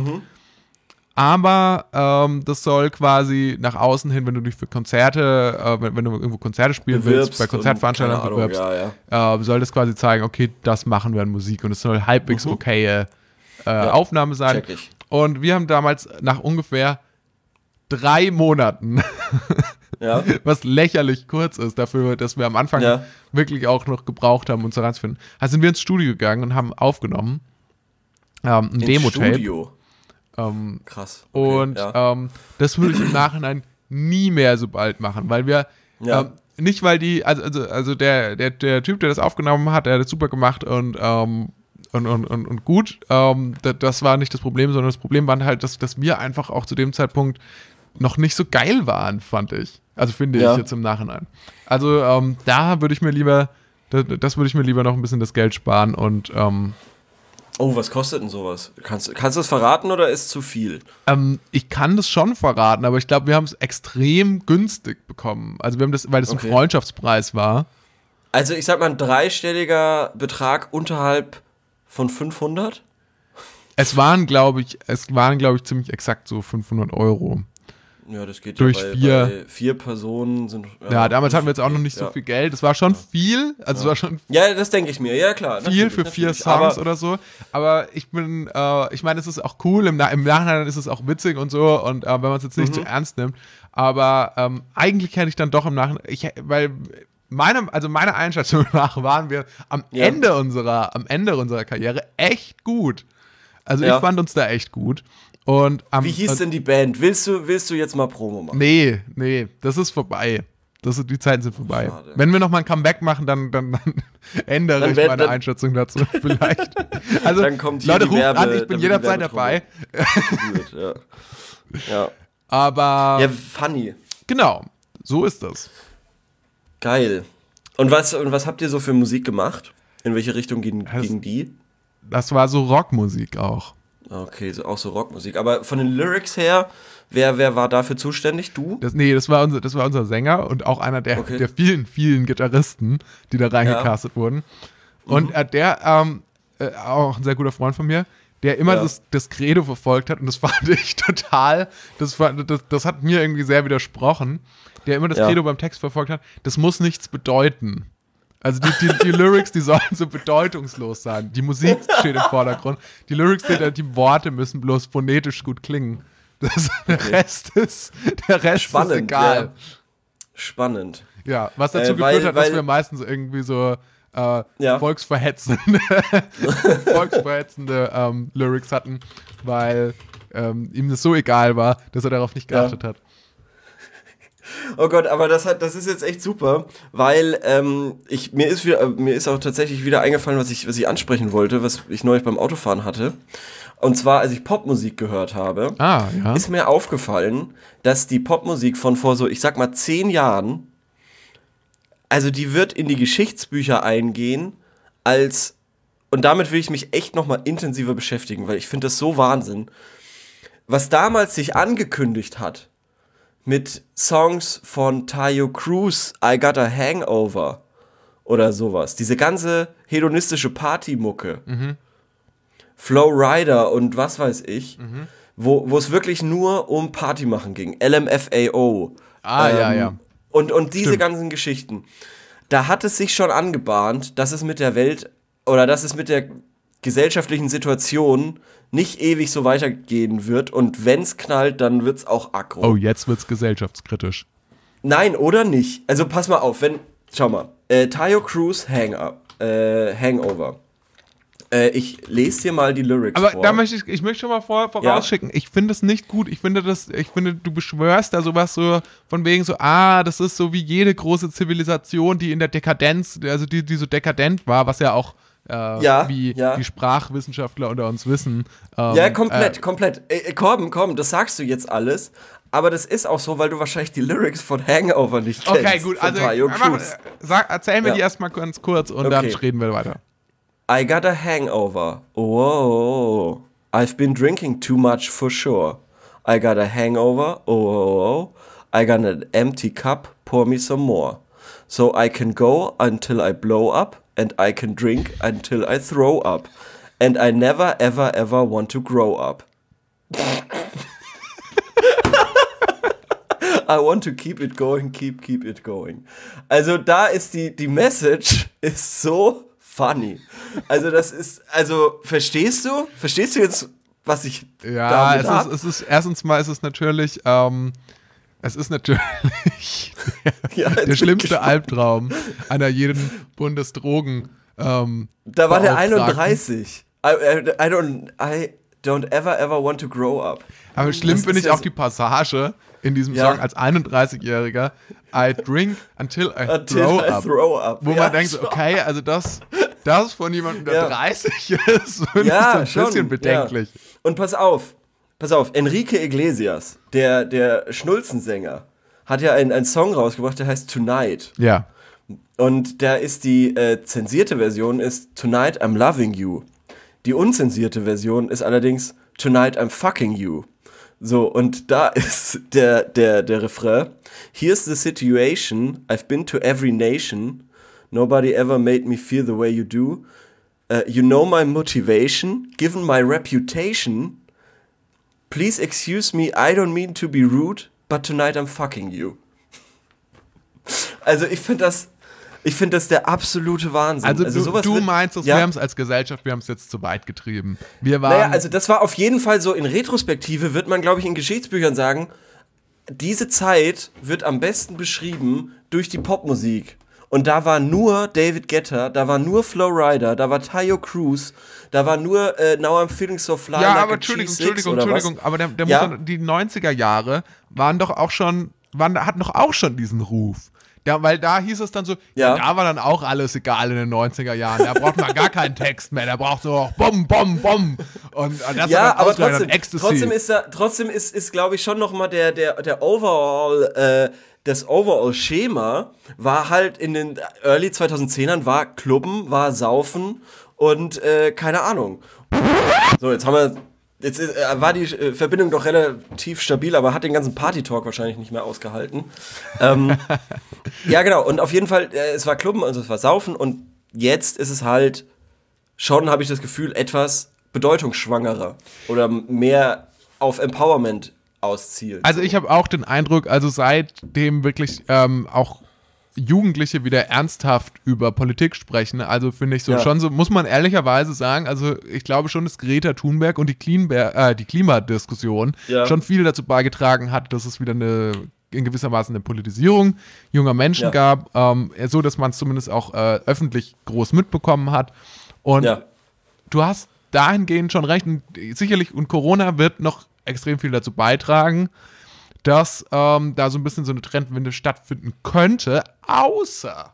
Aber das soll quasi nach außen hin, wenn du dich für Konzerte, wenn du irgendwo Konzerte spielen willst, bei Konzertveranstaltungen bewirbst, soll das quasi zeigen, okay, das machen wir an Musik und es soll halbwegs okaye Aufnahme sein. Check ich. Und wir haben damals nach ungefähr 3 Monaten, was lächerlich kurz ist dafür, dass wir am Anfang wirklich auch noch gebraucht haben, uns da reinzufinden, also sind wir ins Studio gegangen und haben aufgenommen ein Demo-Tape. Krass. Okay, und das würde ich im Nachhinein nie mehr so bald machen, weil wir nicht, weil die, also der Typ, der das aufgenommen hat, der hat das super gemacht und gut, das war nicht das Problem, sondern das Problem war halt, dass wir einfach auch zu dem Zeitpunkt noch nicht so geil waren, fand ich. Also finde ich jetzt im Nachhinein. Also da würde ich mir lieber, noch ein bisschen das Geld sparen und oh, was kostet denn sowas? Kannst du das verraten oder ist zu viel? Ich kann das schon verraten, aber ich glaube, wir haben es extrem günstig bekommen. Also wir haben das, weil das ein Freundschaftspreis war. Also ich sag mal, ein dreistelliger Betrag unterhalb von 500? Es waren, glaube ich, ziemlich exakt so 500 €. Ja, das geht durch ja bei 4 Personen. Ja, damals hatten wir jetzt auch noch nicht so viel Geld. Es war schon viel. Also es war schon ja, das denke ich mir. Ja, klar. Viel für 4 Songs oder so. Aber ich meine, es ist auch cool. Im Nachhinein ist es auch witzig und so. Und wenn man es jetzt nicht zu ernst nimmt. Aber eigentlich hätte ich dann doch im Nachhinein, weil meiner Einschätzung nach waren wir am Ende unserer Karriere echt gut. Also ich fand uns da echt gut. Und wie hieß denn die Band? Willst du jetzt mal Promo machen? Nee, das ist vorbei. Die Zeiten sind vorbei. Schade. Wenn wir nochmal ein Comeback machen, dann ändere ich meine Einschätzung dazu vielleicht. Also, dann kommt Leute, ruft an, ich bin jederzeit dabei. Ja. Aber... Ja, funny. Genau, so ist das. Geil. Und was habt ihr so für Musik gemacht? In welche Richtung ging die? Das war so Rockmusik auch. Okay, auch so Rockmusik. Aber von den Lyrics her, wer war dafür zuständig? Du? Das war unser Sänger und auch einer der vielen, vielen Gitarristen, die da reingecastet wurden. Und auch ein sehr guter Freund von mir, der immer das Credo verfolgt hat. Und das fand ich total, das hat mir irgendwie sehr widersprochen. Der immer das Credo beim Text verfolgt hat. Das muss nichts bedeuten. Also die Lyrics, die sollen so bedeutungslos sein. Die Musik steht im Vordergrund. Die Lyrics, die Worte müssen bloß phonetisch gut klingen. Der Rest ist egal. Ja. Spannend. Ja, was dazu geführt hat, dass wir meistens irgendwie so volksverhetzende Lyrics hatten, weil ihm das so egal war, dass er darauf nicht geachtet hat. Oh Gott, aber das ist jetzt echt super, weil mir ist auch tatsächlich wieder eingefallen, was ich ansprechen wollte, was ich neulich beim Autofahren hatte. Und zwar, als ich Popmusik gehört habe, ist mir aufgefallen, dass die Popmusik von vor so, ich sag mal 10 Jahren, also die wird in die Geschichtsbücher eingehen und damit will ich mich echt nochmal intensiver beschäftigen, weil ich finde das so Wahnsinn, was damals sich angekündigt hat, mit Songs von Tayo Cruz, I Got a Hangover oder sowas. Diese ganze hedonistische Partymucke. Flow Rider und was weiß ich. Wo es wirklich nur um Party machen ging. LMFAO. Und diese ganzen Geschichten. Da hat es sich schon angebahnt, dass es mit der Welt oder dass es mit der gesellschaftlichen Situation nicht ewig so weitergehen wird und wenn's knallt, dann wird's auch aggro. Oh, jetzt wird's gesellschaftskritisch. Nein, oder nicht? Also pass mal auf, schau mal, Tayo Cruz Hangover. Ich lese dir mal die Lyrics vor. Aber da möchte ich schon mal vorausschicken, ich finde es nicht gut. Ich finde, du beschwörst da sowas so von wegen so, das ist so wie jede große Zivilisation, die in der Dekadenz, also die so dekadent war, was ja auch wie die Sprachwissenschaftler unter uns wissen. Komplett. Komm, das sagst du jetzt alles, aber das ist auch so, weil du wahrscheinlich die Lyrics von Hangover nicht kennst. Okay, gut, also erzähl mir die erstmal ganz kurz und dann reden wir weiter. I got a hangover. Oh, I've been drinking too much for sure. I got a hangover. Oh, I got an empty cup. Pour me some more. So I can go until I blow up. And I can drink until I throw up. And I never, ever, ever want to grow up. I want to keep it going, keep it going. Also da ist die Message ist so funny. Also verstehst du jetzt, was ich damit habe? Erstens mal ist es natürlich, der schlimmste Albtraum einer jeden Bundesdrogen. Da war der 31. I don't ever want to grow up. Aber schlimm finde ich auch die Passage in diesem Song als 31-Jähriger. I drink until I throw up. Wo man denkt, okay, also das von jemandem, der 30 ist, finde ich ein bisschen bedenklich. Ja. Und pass auf, Enrique Iglesias, der Schnulzensänger, hat ja einen Song rausgebracht, der heißt Tonight. Ja. Und da ist die zensierte Version ist Tonight I'm Loving You. Die unzensierte Version ist allerdings Tonight I'm Fucking You. So, und da ist der Refrain. Here's the situation, I've been to every nation. Nobody ever made me feel the way you do. You know my motivation, given my reputation. Please excuse me, I don't mean to be rude, but tonight I'm fucking you. Also ich finde das der absolute Wahnsinn. Also du meinst, wir haben es als Gesellschaft, wir haben es jetzt zu weit getrieben. Also das war auf jeden Fall so, in Retrospektive wird man, glaube ich, in Geschichtsbüchern sagen, diese Zeit wird am besten beschrieben durch die Popmusik. Und da war nur David Guetta, da war nur Flo Rida, da war Tayo Cruz, da war nur Now I'm Feeling So Fly. Ja, like aber Entschuldigung, aber die 90er Jahre waren doch auch schon, hatten doch auch schon diesen Ruf. Ja, weil da hieß es dann so, da war dann auch alles egal in den 90er Jahren. Da braucht man gar keinen Text mehr, da braucht so Bom, Bom, Bom. Und das ja, aber trotzdem ist glaube ich, schon nochmal der Overall, das Overall-Schema war halt in den Early 2010ern, war Klubben, war Saufen und keine Ahnung. So, jetzt war die Verbindung doch relativ stabil, aber hat den ganzen Party-Talk wahrscheinlich nicht mehr ausgehalten. Ja, genau. Und auf jeden Fall, es war Klubben, also es war Saufen. Und jetzt ist es halt schon, habe ich das Gefühl, etwas bedeutungsschwangerer oder mehr auf Empowerment auszielt. Also ich habe auch den Eindruck, also seitdem wirklich auch Jugendliche wieder ernsthaft über Politik sprechen, also finde ich schon so, muss man ehrlicherweise sagen, also ich glaube schon, dass Greta Thunberg und die Klimadiskussion schon viel dazu beigetragen hat, dass es wieder in gewissermaßen eine Politisierung junger Menschen gab, so dass man es zumindest auch öffentlich groß mitbekommen hat. Und du hast dahingehend schon recht, und sicherlich, und Corona wird noch extrem viel dazu beitragen, dass da so ein bisschen so eine Trendwende stattfinden könnte, außer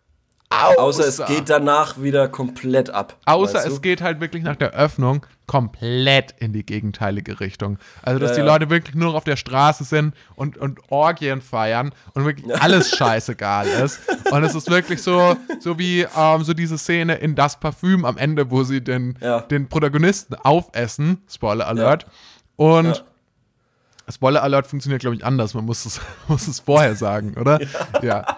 es geht danach wieder komplett ab. Außer es geht halt wirklich nach der Öffnung komplett in die gegenteilige Richtung. Also, dass die Leute wirklich nur noch auf der Straße sind und Orgien feiern und wirklich alles scheißegal ist. Und es ist wirklich so wie so diese Szene in Das Parfüm am Ende, wo sie den Protagonisten aufessen, Spoiler Alert, und Spoiler Alert funktioniert, glaube ich, anders. Man muss es vorher sagen, oder? Ja.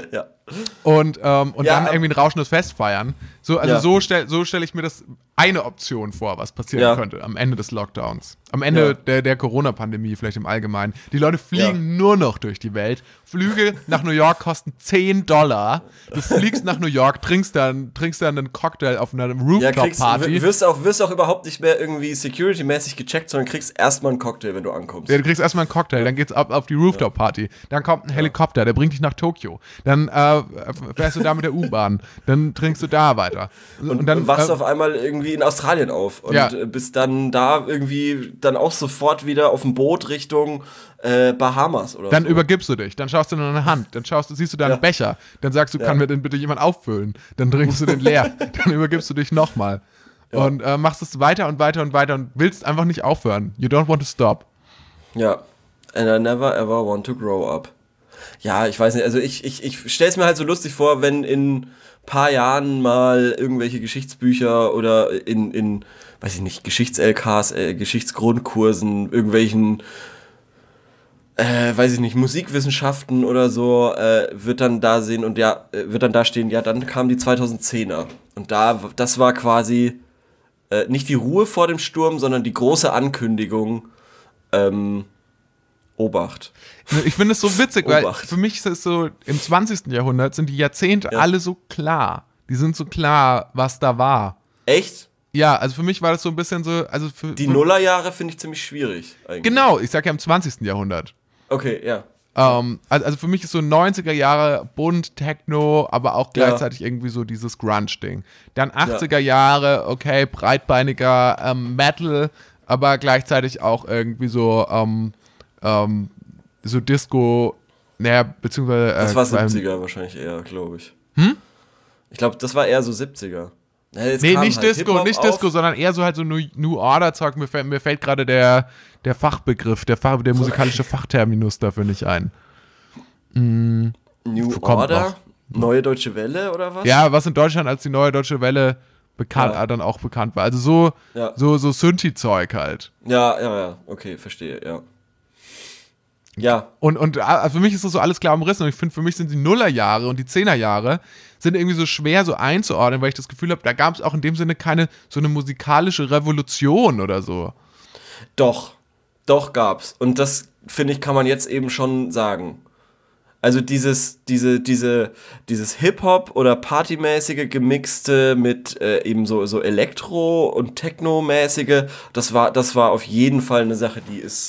Und dann irgendwie ein rauschendes Fest feiern. So stell ich mir das eine Option vor, was passieren könnte am Ende des Lockdowns. Am Ende der Corona-Pandemie vielleicht im Allgemeinen. Die Leute fliegen nur noch durch die Welt. Flüge nach New York kosten $10. Du fliegst nach New York, trinkst dann einen Cocktail auf einer Rooftop-Party. Wirst auch überhaupt nicht mehr irgendwie security-mäßig gecheckt, sondern kriegst erstmal einen Cocktail, wenn du ankommst. Ja, du kriegst erstmal einen Cocktail, dann geht's ab auf die Rooftop-Party. Dann kommt ein Helikopter, der bringt dich nach Tokio. Dann fährst du da mit der U-Bahn. Dann trinkst du da weiter. Und dann wachst du auf einmal irgendwie in Australien auf und bist dann da irgendwie dann auch sofort wieder auf dem Boot Richtung Bahamas oder dann so. Übergibst du dich, dann schaust du in deine Hand, dann siehst du da einen Becher, dann sagst du, kann mir den bitte jemand auffüllen, dann trinkst du den leer, dann übergibst du dich nochmal und machst es weiter und weiter und weiter und willst einfach nicht aufhören. You don't want to stop. Ja, and I never ever want to grow up. Ja, ich weiß nicht, also ich stell's mir halt so lustig vor, wenn in paar Jahren mal irgendwelche Geschichtsbücher oder in weiß ich nicht, Geschichts-LKs, Geschichtsgrundkursen, irgendwelchen weiß ich nicht, Musikwissenschaften oder so, wird dann da stehen, dann kamen die 2010er. Und das war quasi nicht die Ruhe vor dem Sturm, sondern die große Ankündigung, Obacht. Ich finde es so witzig, weil für mich ist es so, im 20. Jahrhundert sind die Jahrzehnte alle so klar. Die sind so klar, was da war. Echt? Ja, also für mich war das so ein bisschen so, also die Nullerjahre finde ich ziemlich schwierig eigentlich. Genau, ich sag ja im 20. Jahrhundert. Okay, ja. Also für mich ist so 90er Jahre bunt, Techno, aber auch gleichzeitig irgendwie so dieses Grunge-Ding. Dann 80er Jahre, okay, breitbeiniger Metal, aber gleichzeitig auch irgendwie so so Disco, beziehungsweise das war 70er wahrscheinlich eher, glaube ich. Ich glaube, das war eher so 70er. Nee, nicht halt Disco, sondern eher so halt so New Order-Zeug. Mir fällt gerade der Fachbegriff, der musikalische Fachterminus dafür nicht ein. New Order? Neue Deutsche Welle oder was? Ja, was in Deutschland als die Neue Deutsche Welle dann auch bekannt war. Also so Synthi-Zeug halt. Ja, okay, verstehe, ja. Ja. Und für mich ist das so alles klar umrissen und ich finde, für mich sind die Nullerjahre und die Zehnerjahre sind irgendwie so schwer so einzuordnen, weil ich das Gefühl habe, da gab es auch in dem Sinne keine so eine musikalische Revolution oder so. Doch gab's. Und das finde ich, kann man jetzt eben schon sagen. Also dieses Hip-Hop oder Partymäßige gemixte mit eben so Elektro- und Techno-mäßige, das war auf jeden Fall eine Sache,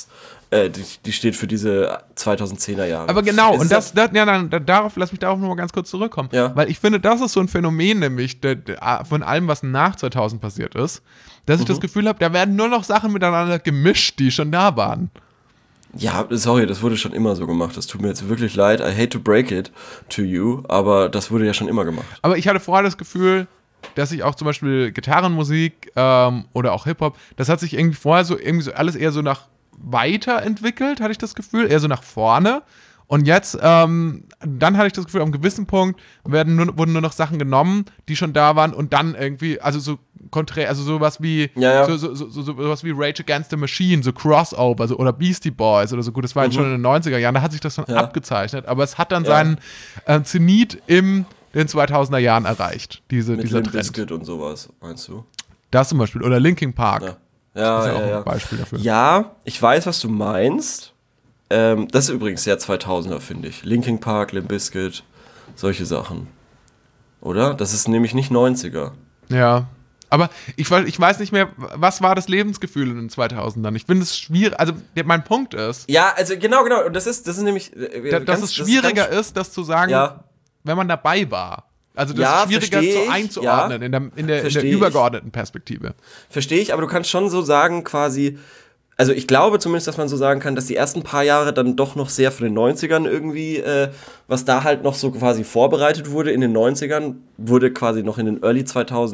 die steht für diese 2010er Jahre. Aber genau, und lass mich darauf nochmal ganz kurz zurückkommen. Ja. Weil ich finde, das ist so ein Phänomen, nämlich von allem, was nach 2000 passiert ist, dass ich das Gefühl habe, da werden nur noch Sachen miteinander gemischt, die schon da waren. Ja, sorry, das wurde schon immer so gemacht. Das tut mir jetzt wirklich leid. I hate to break it to you, aber das wurde ja schon immer gemacht. Aber ich hatte vorher das Gefühl, dass ich auch zum Beispiel Gitarrenmusik oder auch Hip-Hop, das hat sich irgendwie vorher so alles eher so nach weiterentwickelt, hatte ich das Gefühl, eher so nach vorne. Und jetzt, dann hatte ich das Gefühl, am gewissen Punkt wurden nur noch Sachen genommen, die schon da waren und dann irgendwie, also so konträr, also sowas wie sowas wie Rage Against the Machine, so Crossover oder Beastie Boys oder so. Gut, das war jetzt schon in den 90er Jahren, da hat sich das schon abgezeichnet, aber es hat dann seinen Zenit in den 2000er Jahren erreicht, dieser Limp Trend. Bizkit und sowas, meinst du? Das zum Beispiel, oder Linkin Park. Ja, das ist ja auch ein Beispiel dafür. Ja, ich weiß, was du meinst. Das ist übrigens sehr 2000er, finde ich. Linkin Park, Limp Bizkit, solche Sachen. Oder? Das ist nämlich nicht 90er. Ja. Aber ich weiß nicht mehr, was war das Lebensgefühl in den 2000ern? Ich finde es schwierig, also mein Punkt ist... Ja, also genau. Und das ist nämlich... dass es schwieriger ist, das zu sagen, wenn man dabei war. Also das ist schwieriger einzuordnen in der übergeordneten Perspektive. Verstehe ich, aber du kannst schon so sagen quasi... Also ich glaube zumindest, dass man so sagen kann, dass die ersten paar Jahre dann doch noch sehr von den 90ern irgendwie, was da halt noch so quasi vorbereitet wurde in den 90ern, wurde quasi noch in den Early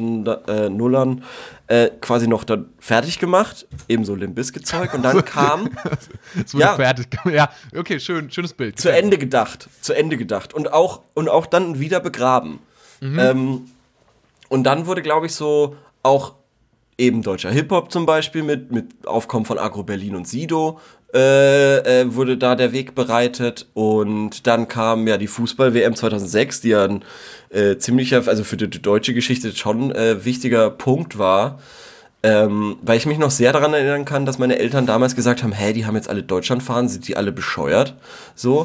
2000ern quasi noch dann fertig gemacht, ebenso Limp Bizkit Zeug und dann kam... Es wurde fertig gemacht, ja, okay, schönes Bild. Zu Ende gedacht und auch dann wieder begraben. Und dann wurde, glaube ich, so auch eben deutscher Hip-Hop zum Beispiel mit Aufkommen von Agro Berlin und Sido wurde da der Weg bereitet und dann kam ja die Fußball-WM 2006, die ja ein ziemlicher, also für die deutsche Geschichte schon wichtiger Punkt war, weil ich mich noch sehr daran erinnern kann, dass meine Eltern damals gesagt haben, die haben jetzt alle Deutschland fahren, sind die alle bescheuert, so,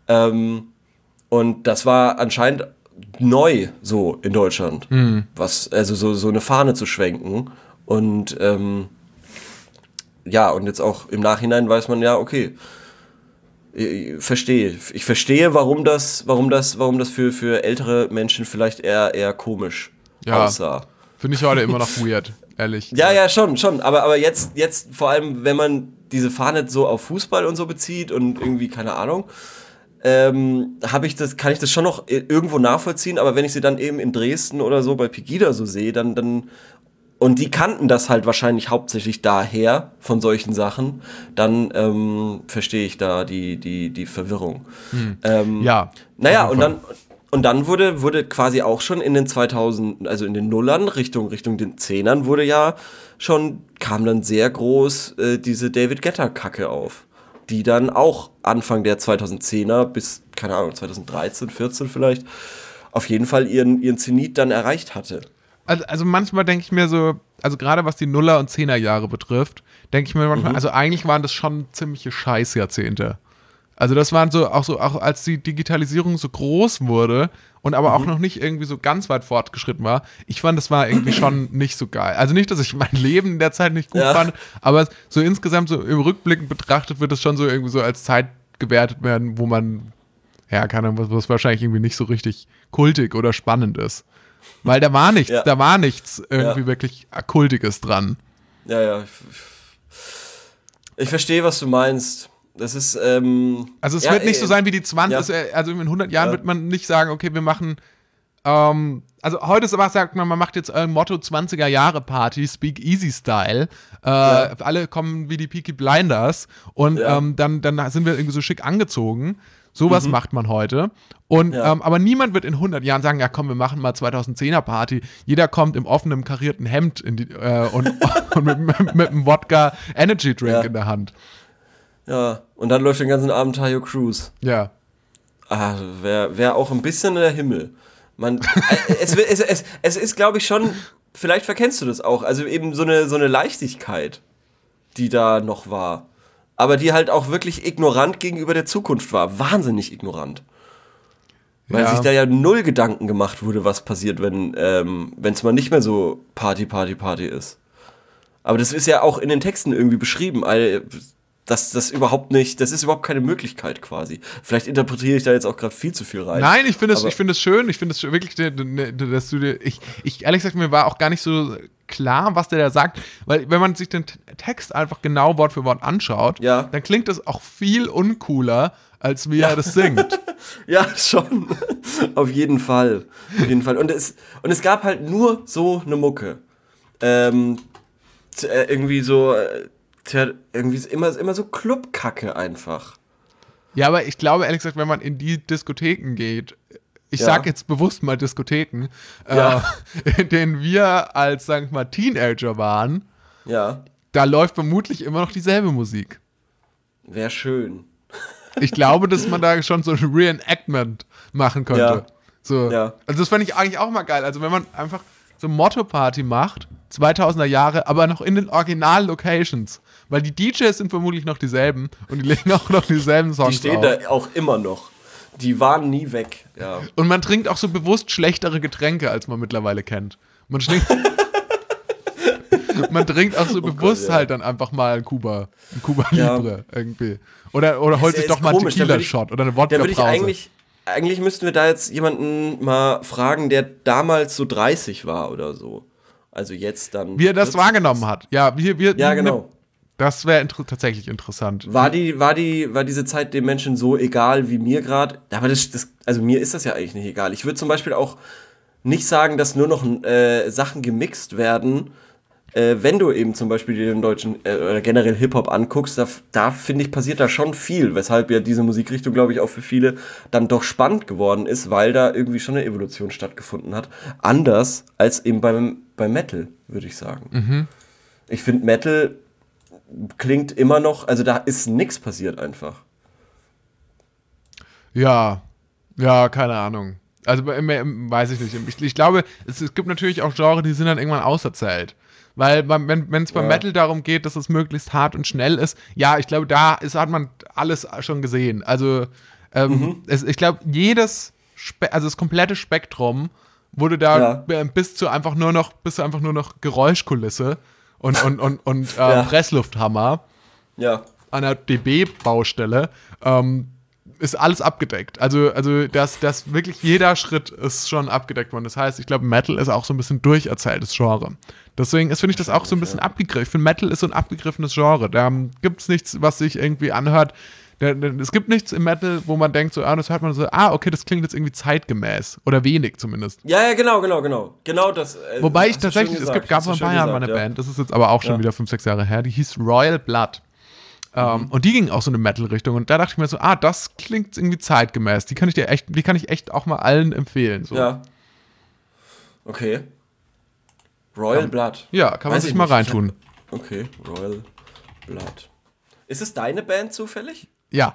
und das war anscheinend neu so in Deutschland, was, also so eine Fahne zu schwenken. Und und jetzt auch im Nachhinein weiß man okay, ich verstehe, warum das für ältere Menschen vielleicht eher komisch aussah. Finde ich heute immer noch weird, ehrlich. Ja, schon, aber jetzt vor allem, wenn man diese Fahne so auf Fußball und so bezieht und irgendwie, keine Ahnung, kann ich das schon noch irgendwo nachvollziehen, aber wenn ich sie dann eben in Dresden oder so bei Pegida so sehe, dann und die kannten das halt wahrscheinlich hauptsächlich daher, von solchen Sachen, dann verstehe ich da die Verwirrung. Ja. Naja, und dann wurde quasi auch schon in den 2000, also in den Nullern, Richtung den Zehnern kam dann sehr groß diese David Guetta-Kacke auf, die dann auch Anfang der 2010er bis, keine Ahnung, 2013, 14 vielleicht, auf jeden Fall ihren Zenit dann erreicht hatte. Also manchmal denke ich mir so, also gerade was die Nuller- und Zehnerjahre betrifft, denke ich mir manchmal, also eigentlich waren das schon ziemliche Scheißjahrzehnte. Also das waren auch als die Digitalisierung so groß wurde und aber auch noch nicht irgendwie so ganz weit fortgeschritten war, ich fand, das war irgendwie schon nicht so geil. Also nicht, dass ich mein Leben in der Zeit nicht gut fand, aber so insgesamt so im Rückblick betrachtet wird das schon so irgendwie so als Zeit gewertet werden, wo man, keine Ahnung, was wahrscheinlich irgendwie nicht so richtig kultig oder spannend ist. Weil da war nichts irgendwie wirklich Kultiges dran. Ja. Ich verstehe, was du meinst. Das ist, also es wird nicht so sein wie die 20, also in 100 Jahren wird man nicht sagen, okay, wir machen, also heute sagt man macht jetzt Motto 20er Jahre Party, Speak Easy Style, alle kommen wie die Peaky Blinders und dann sind wir irgendwie so schick angezogen. Sowas macht man heute. Und, aber niemand wird in 100 Jahren sagen, ja komm, wir machen mal 2010er Party. Jeder kommt im offenen, karierten Hemd und mit einem Wodka Energy Drink in der Hand. Ja, und dann läuft den ganzen Abend Tayo Cruz. Ja. Wär auch ein bisschen der Himmel. Es ist, glaube ich, schon, vielleicht verkennst du das auch, also eben so eine Leichtigkeit, die da noch war. aber die halt auch wirklich ignorant gegenüber der Zukunft war. Wahnsinnig ignorant. Weil sich da ja null Gedanken gemacht wurde, was passiert, wenn es mal nicht mehr so Party ist. Aber das ist ja auch in den Texten irgendwie beschrieben, dass das überhaupt nicht, das ist überhaupt keine Möglichkeit quasi. Vielleicht interpretiere ich da jetzt auch gerade viel zu viel rein. Nein, ich finde es schön, ich finde es wirklich, dass du dir, ich ehrlich gesagt, mir war auch gar nicht so klar, was der da sagt, weil wenn man sich den Text einfach genau Wort für Wort anschaut, dann klingt das auch viel uncooler, als wie er das singt. Ja, schon. Auf jeden Fall. Und es gab halt nur so eine Mucke. Irgendwie so immer so Clubkacke einfach. Ja, aber ich glaube, ehrlich gesagt, wenn man in die Diskotheken geht, ich sag jetzt bewusst mal Diskotheken, in denen wir als, sagen wir mal, Teenager waren, da läuft vermutlich immer noch dieselbe Musik. Wäre schön. Ich glaube, dass man da schon so ein Reenactment machen könnte. Ja. So. Ja. Also das fände ich eigentlich auch mal geil. Also wenn man einfach so Motto-Party macht, 2000er Jahre, aber noch in den Original-Locations. Weil die DJs sind vermutlich noch dieselben und die legen auch noch dieselben Songs Die stehen da auch immer noch. Die waren nie weg. Ja. Und man trinkt auch so bewusst schlechtere Getränke, als man mittlerweile kennt. Man trinkt auch so bewusst halt dann einfach mal ein Cuba Libre irgendwie. Oder holt sich doch mal einen Tequila-Shot oder eine Wodka-Brause. Eigentlich müssten wir da jetzt jemanden mal fragen, der damals so 30 war oder so. Also jetzt dann. Wie er das wahrgenommen hat. Ja, genau. Das wäre tatsächlich interessant. War diese Zeit den Menschen so egal wie mir gerade? Aber also mir ist das ja eigentlich nicht egal. Ich würde zum Beispiel auch nicht sagen, dass nur noch Sachen gemixt werden, wenn du eben zum Beispiel den deutschen oder generell Hip-Hop anguckst, da finde ich, passiert da schon viel, weshalb ja diese Musikrichtung, glaube ich, auch für viele dann doch spannend geworden ist, weil da irgendwie schon eine Evolution stattgefunden hat. Anders als eben beim Metal, würde ich sagen. Mhm. Ich finde, Metal klingt immer noch, also da ist nichts passiert einfach. Ja, keine Ahnung. Also weiß ich nicht. Ich glaube, es gibt natürlich auch Genres, die sind dann irgendwann auserzählt. Weil wenn es beim Metal darum geht, dass es möglichst hart und schnell ist, ja, ich glaube, hat man alles schon gesehen. Also ich glaube, das komplette Spektrum wurde da bis zu einfach nur noch Geräuschkulisse und Presslufthammer an der DB-Baustelle ist alles abgedeckt. Also das wirklich jeder Schritt ist schon abgedeckt worden. Das heißt, ich glaube, Metal ist auch so ein bisschen durcherzähltes Genre. Deswegen finde ich das auch so ein bisschen abgegriffen. Ich finde, Metal ist so ein abgegriffenes Genre. Da gibt es nichts, was sich irgendwie anhört. Es gibt nichts im Metal, wo man denkt, so, das hört man so, okay, das klingt jetzt irgendwie zeitgemäß. Oder wenig zumindest. Ja, genau. Genau das. Wobei ich tatsächlich, gab vor ein paar Jahren mal eine Band, das ist jetzt aber auch schon wieder 5, 6 Jahre her, die hieß Royal Blood. Und die ging auch so eine Metal-Richtung. Und da dachte ich mir so, das klingt irgendwie zeitgemäß. Die kann ich echt auch mal allen empfehlen. So. Ja. Okay. Royal Blood. Ja, kann man sich mal reintun. Okay, Royal Blood. Ist es deine Band zufällig? Ja.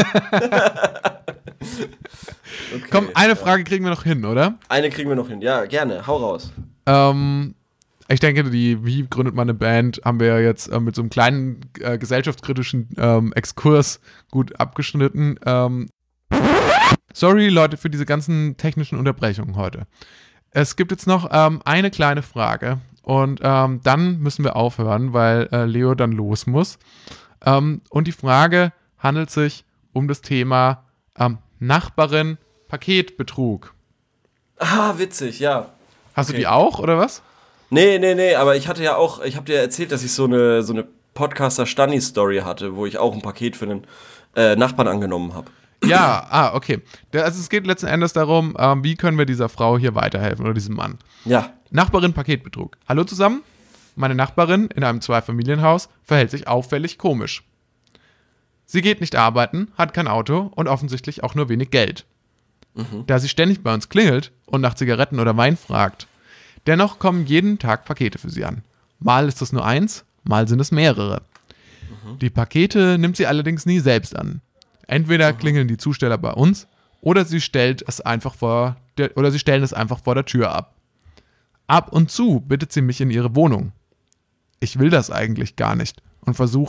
Okay, komm, eine Frage kriegen wir noch hin, oder? Eine kriegen wir noch hin. Ja, gerne. Hau raus. Ich denke, wie gründet man eine Band, haben wir ja jetzt mit so einem kleinen gesellschaftskritischen Exkurs gut abgeschnitten. Sorry, Leute, für diese ganzen technischen Unterbrechungen heute. Es gibt jetzt noch eine kleine Frage und dann müssen wir aufhören, weil Leo dann los muss. Und die Frage handelt sich um das Thema Nachbarin Paketbetrug. Witzig, ja. Hast du die auch, oder was? Nee, aber ich habe dir erzählt, dass ich so eine Podcaster-Stani-Story hatte, wo ich auch ein Paket für einen Nachbarn angenommen habe. Ja, okay. Also es geht letzten Endes darum, wie können wir dieser Frau hier weiterhelfen oder diesem Mann. Ja. Nachbarin Paketbetrug. Hallo zusammen. Meine Nachbarin in einem Zweifamilienhaus verhält sich auffällig komisch. Sie geht nicht arbeiten, hat kein Auto und offensichtlich auch nur wenig Geld. Da sie ständig bei uns klingelt und nach Zigaretten oder Wein fragt. Dennoch kommen jeden Tag Pakete für sie an. Mal ist es nur eins, mal sind es mehrere. Die Pakete nimmt sie allerdings nie selbst an. Entweder klingeln die Zusteller bei uns oder sie stellen es einfach vor der Tür ab. Ab und zu bittet sie mich in ihre Wohnung. Ich will das eigentlich gar nicht und versuche,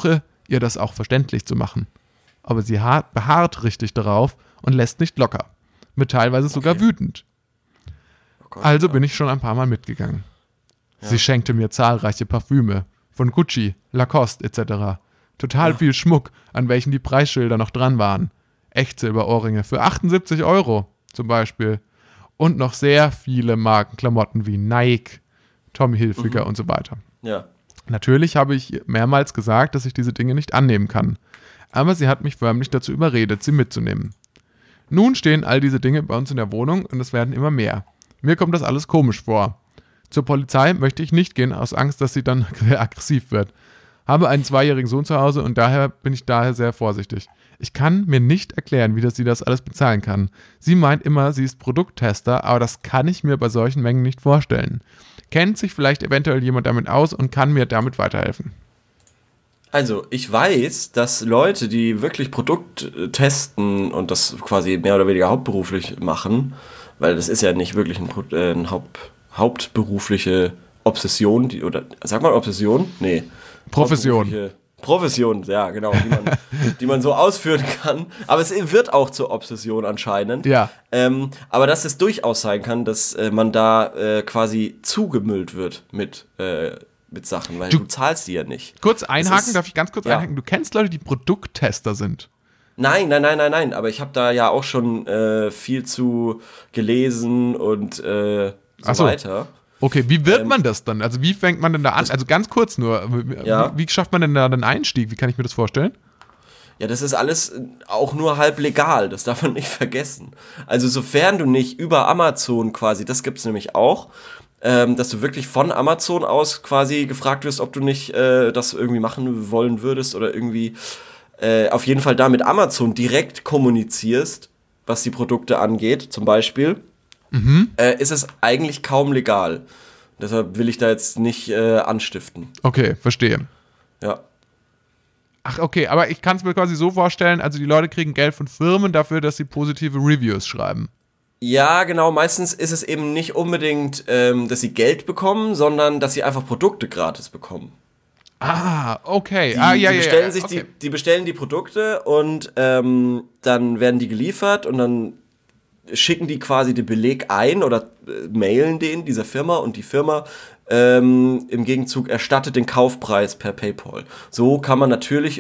ihr das auch verständlich zu machen. Aber sie beharrt richtig darauf und lässt nicht locker. Wird teilweise sogar wütend. Oh Gott, Also bin ich schon ein paar Mal mitgegangen. Ja. Sie schenkte mir zahlreiche Parfüme von Gucci, Lacoste etc. Total viel Schmuck, an welchen die Preisschilder noch dran waren. Echtsilberohrringe für 78 € zum Beispiel. Und noch sehr viele Markenklamotten wie Nike, Tommy Hilfiger und so weiter. Ja. Natürlich habe ich mehrmals gesagt, dass ich diese Dinge nicht annehmen kann. Aber sie hat mich förmlich dazu überredet, sie mitzunehmen. Nun stehen all diese Dinge bei uns in der Wohnung und es werden immer mehr. Mir kommt das alles komisch vor. Zur Polizei möchte ich nicht gehen, aus Angst, dass sie dann aggressiv wird. Habe einen 2-jährigen Sohn zu Hause und bin ich daher sehr vorsichtig. Ich kann mir nicht erklären, wie sie das alles bezahlen kann. Sie meint immer, sie ist Produkttester, aber das kann ich mir bei solchen Mengen nicht vorstellen. Kennt sich vielleicht eventuell jemand damit aus und kann mir damit weiterhelfen? Also, ich weiß, dass Leute, die wirklich Produkt testen und das quasi mehr oder weniger hauptberuflich machen, weil das ist ja nicht wirklich eine hauptberufliche Obsession, oder sag mal Obsession? Nee. Profession, ja, genau, die man so ausführen kann. Aber es wird auch zur Obsession anscheinend. Ja. Aber dass es durchaus sein kann, dass man da quasi zugemüllt wird mit Sachen, weil du zahlst die ja nicht. Kurz einhaken, darf ich ganz kurz einhaken? Du kennst Leute, die Produkttester sind. Nein, aber ich habe da ja auch schon viel zu gelesen und so weiter. Okay, wie wird man das dann? Also wie fängt man denn da an? Also ganz kurz nur, wie schafft man denn da den Einstieg? Wie kann ich mir das vorstellen? Ja, das ist alles auch nur halb legal, das darf man nicht vergessen. Also sofern du nicht über Amazon quasi, das gibt's nämlich auch, dass du wirklich von Amazon aus quasi gefragt wirst, ob du nicht das irgendwie machen wollen würdest oder irgendwie auf jeden Fall da mit Amazon direkt kommunizierst, was die Produkte angeht, zum Beispiel, ist es eigentlich kaum legal. Deshalb will ich da jetzt nicht anstiften. Okay, verstehe. Ja. Ach, okay, aber ich kann es mir quasi so vorstellen, also die Leute kriegen Geld von Firmen dafür, dass sie positive Reviews schreiben. Ja, genau, meistens ist es eben nicht unbedingt, dass sie Geld bekommen, sondern dass sie einfach Produkte gratis bekommen. Ah, okay. Die bestellen die Produkte und dann werden die geliefert und dann schicken die quasi den Beleg ein oder mailen den dieser Firma und die Firma im Gegenzug erstattet den Kaufpreis per PayPal. So kann man natürlich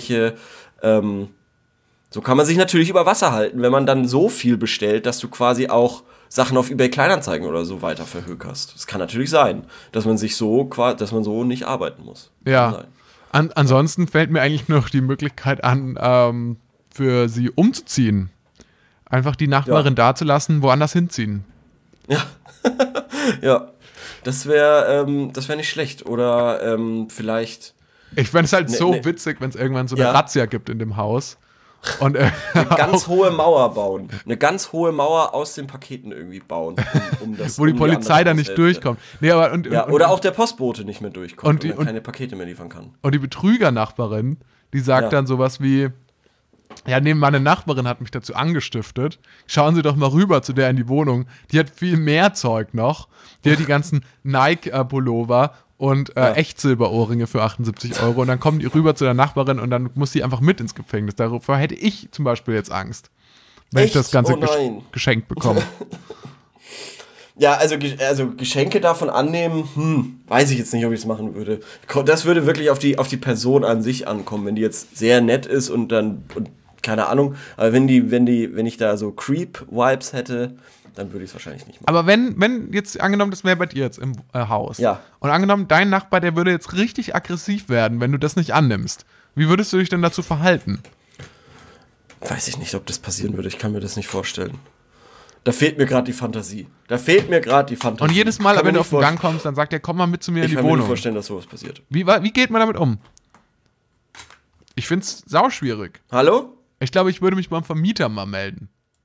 so kann man sich natürlich über Wasser halten, wenn man dann so viel bestellt, dass du quasi auch Sachen auf eBay Kleinanzeigen oder so weiter verhökerst. Das kann natürlich sein, dass man so nicht arbeiten muss. Ja. Ansonsten fällt mir eigentlich nur noch die Möglichkeit an, für sie umzuziehen. Einfach die Nachbarin da zu lassen, woanders hinziehen. Ja. Ja. Das wäre nicht schlecht. Oder vielleicht. Ich fände es halt so witzig, wenn es irgendwann so eine Razzia gibt in dem Haus. Und eine ganz hohe Mauer bauen. Eine ganz hohe Mauer aus den Paketen irgendwie bauen. Wo die Polizei da nicht durchkommt. Nee, aber oder auch der Postbote nicht mehr durchkommt und keine Pakete mehr liefern kann. Und die Betrügernachbarin, die sagt dann sowas wie: Ja, meine Nachbarin hat mich dazu angestiftet. Schauen Sie doch mal rüber zu der in die Wohnung. Die hat viel mehr Zeug noch. Die hat die ganzen Nike-Pullover und Echtsilberohrringe für 78 €. Und dann kommen die rüber zu der Nachbarin und dann muss sie einfach mit ins Gefängnis. Darüber hätte ich zum Beispiel jetzt Angst, wenn ich das Ganze geschenkt bekomme. Ja, also Geschenke davon annehmen, weiß ich jetzt nicht, ob ich es machen würde. Das würde wirklich auf die Person an sich ankommen, wenn die jetzt sehr nett ist und keine Ahnung, aber wenn ich da so Creep-Vibes hätte, dann würde ich es wahrscheinlich nicht machen. Aber wenn jetzt angenommen, das wäre bei dir jetzt im Haus. Ja. Und angenommen, dein Nachbar, der würde jetzt richtig aggressiv werden, wenn du das nicht annimmst. Wie würdest du dich denn dazu verhalten? Weiß ich nicht, ob das passieren würde. Ich kann mir das nicht vorstellen. Da fehlt mir gerade die Fantasie. Und jedes Mal, wenn du auf den Gang kommst, dann sagt er, komm mal mit zu mir in die Wohnung. Ich kann mir nicht vorstellen, dass sowas passiert. Wie geht man damit um? Ich find's sauschwierig. Hallo? Ich glaube, ich würde mich beim Vermieter mal melden.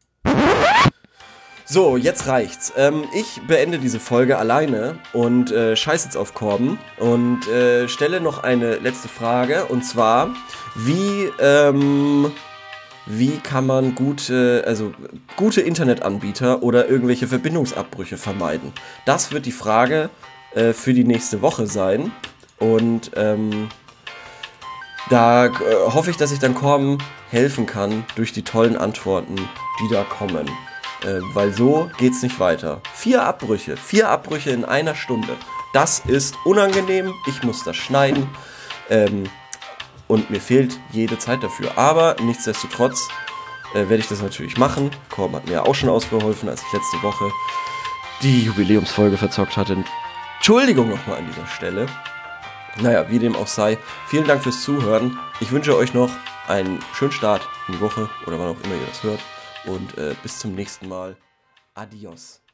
So, jetzt reicht's. Ich beende diese Folge alleine und scheiß jetzt auf Korben und stelle noch eine letzte Frage. Und zwar, wie kann man gute Internetanbieter oder irgendwelche Verbindungsabbrüche vermeiden? Das wird die Frage für die nächste Woche sein. Und Da hoffe ich, dass ich dann Korben helfen kann durch die tollen Antworten, die da kommen. Weil so geht's nicht weiter. 4 Abbrüche in einer Stunde. Das ist unangenehm, ich muss das schneiden und mir fehlt jede Zeit dafür. Aber nichtsdestotrotz werde ich das natürlich machen. Korben hat mir auch schon ausgeholfen, als ich letzte Woche die Jubiläumsfolge verzockt hatte. Entschuldigung nochmal an dieser Stelle. Naja, wie dem auch sei, vielen Dank fürs Zuhören. Ich wünsche euch noch einen schönen Start in die Woche oder wann auch immer ihr das hört. Und bis zum nächsten Mal. Adios.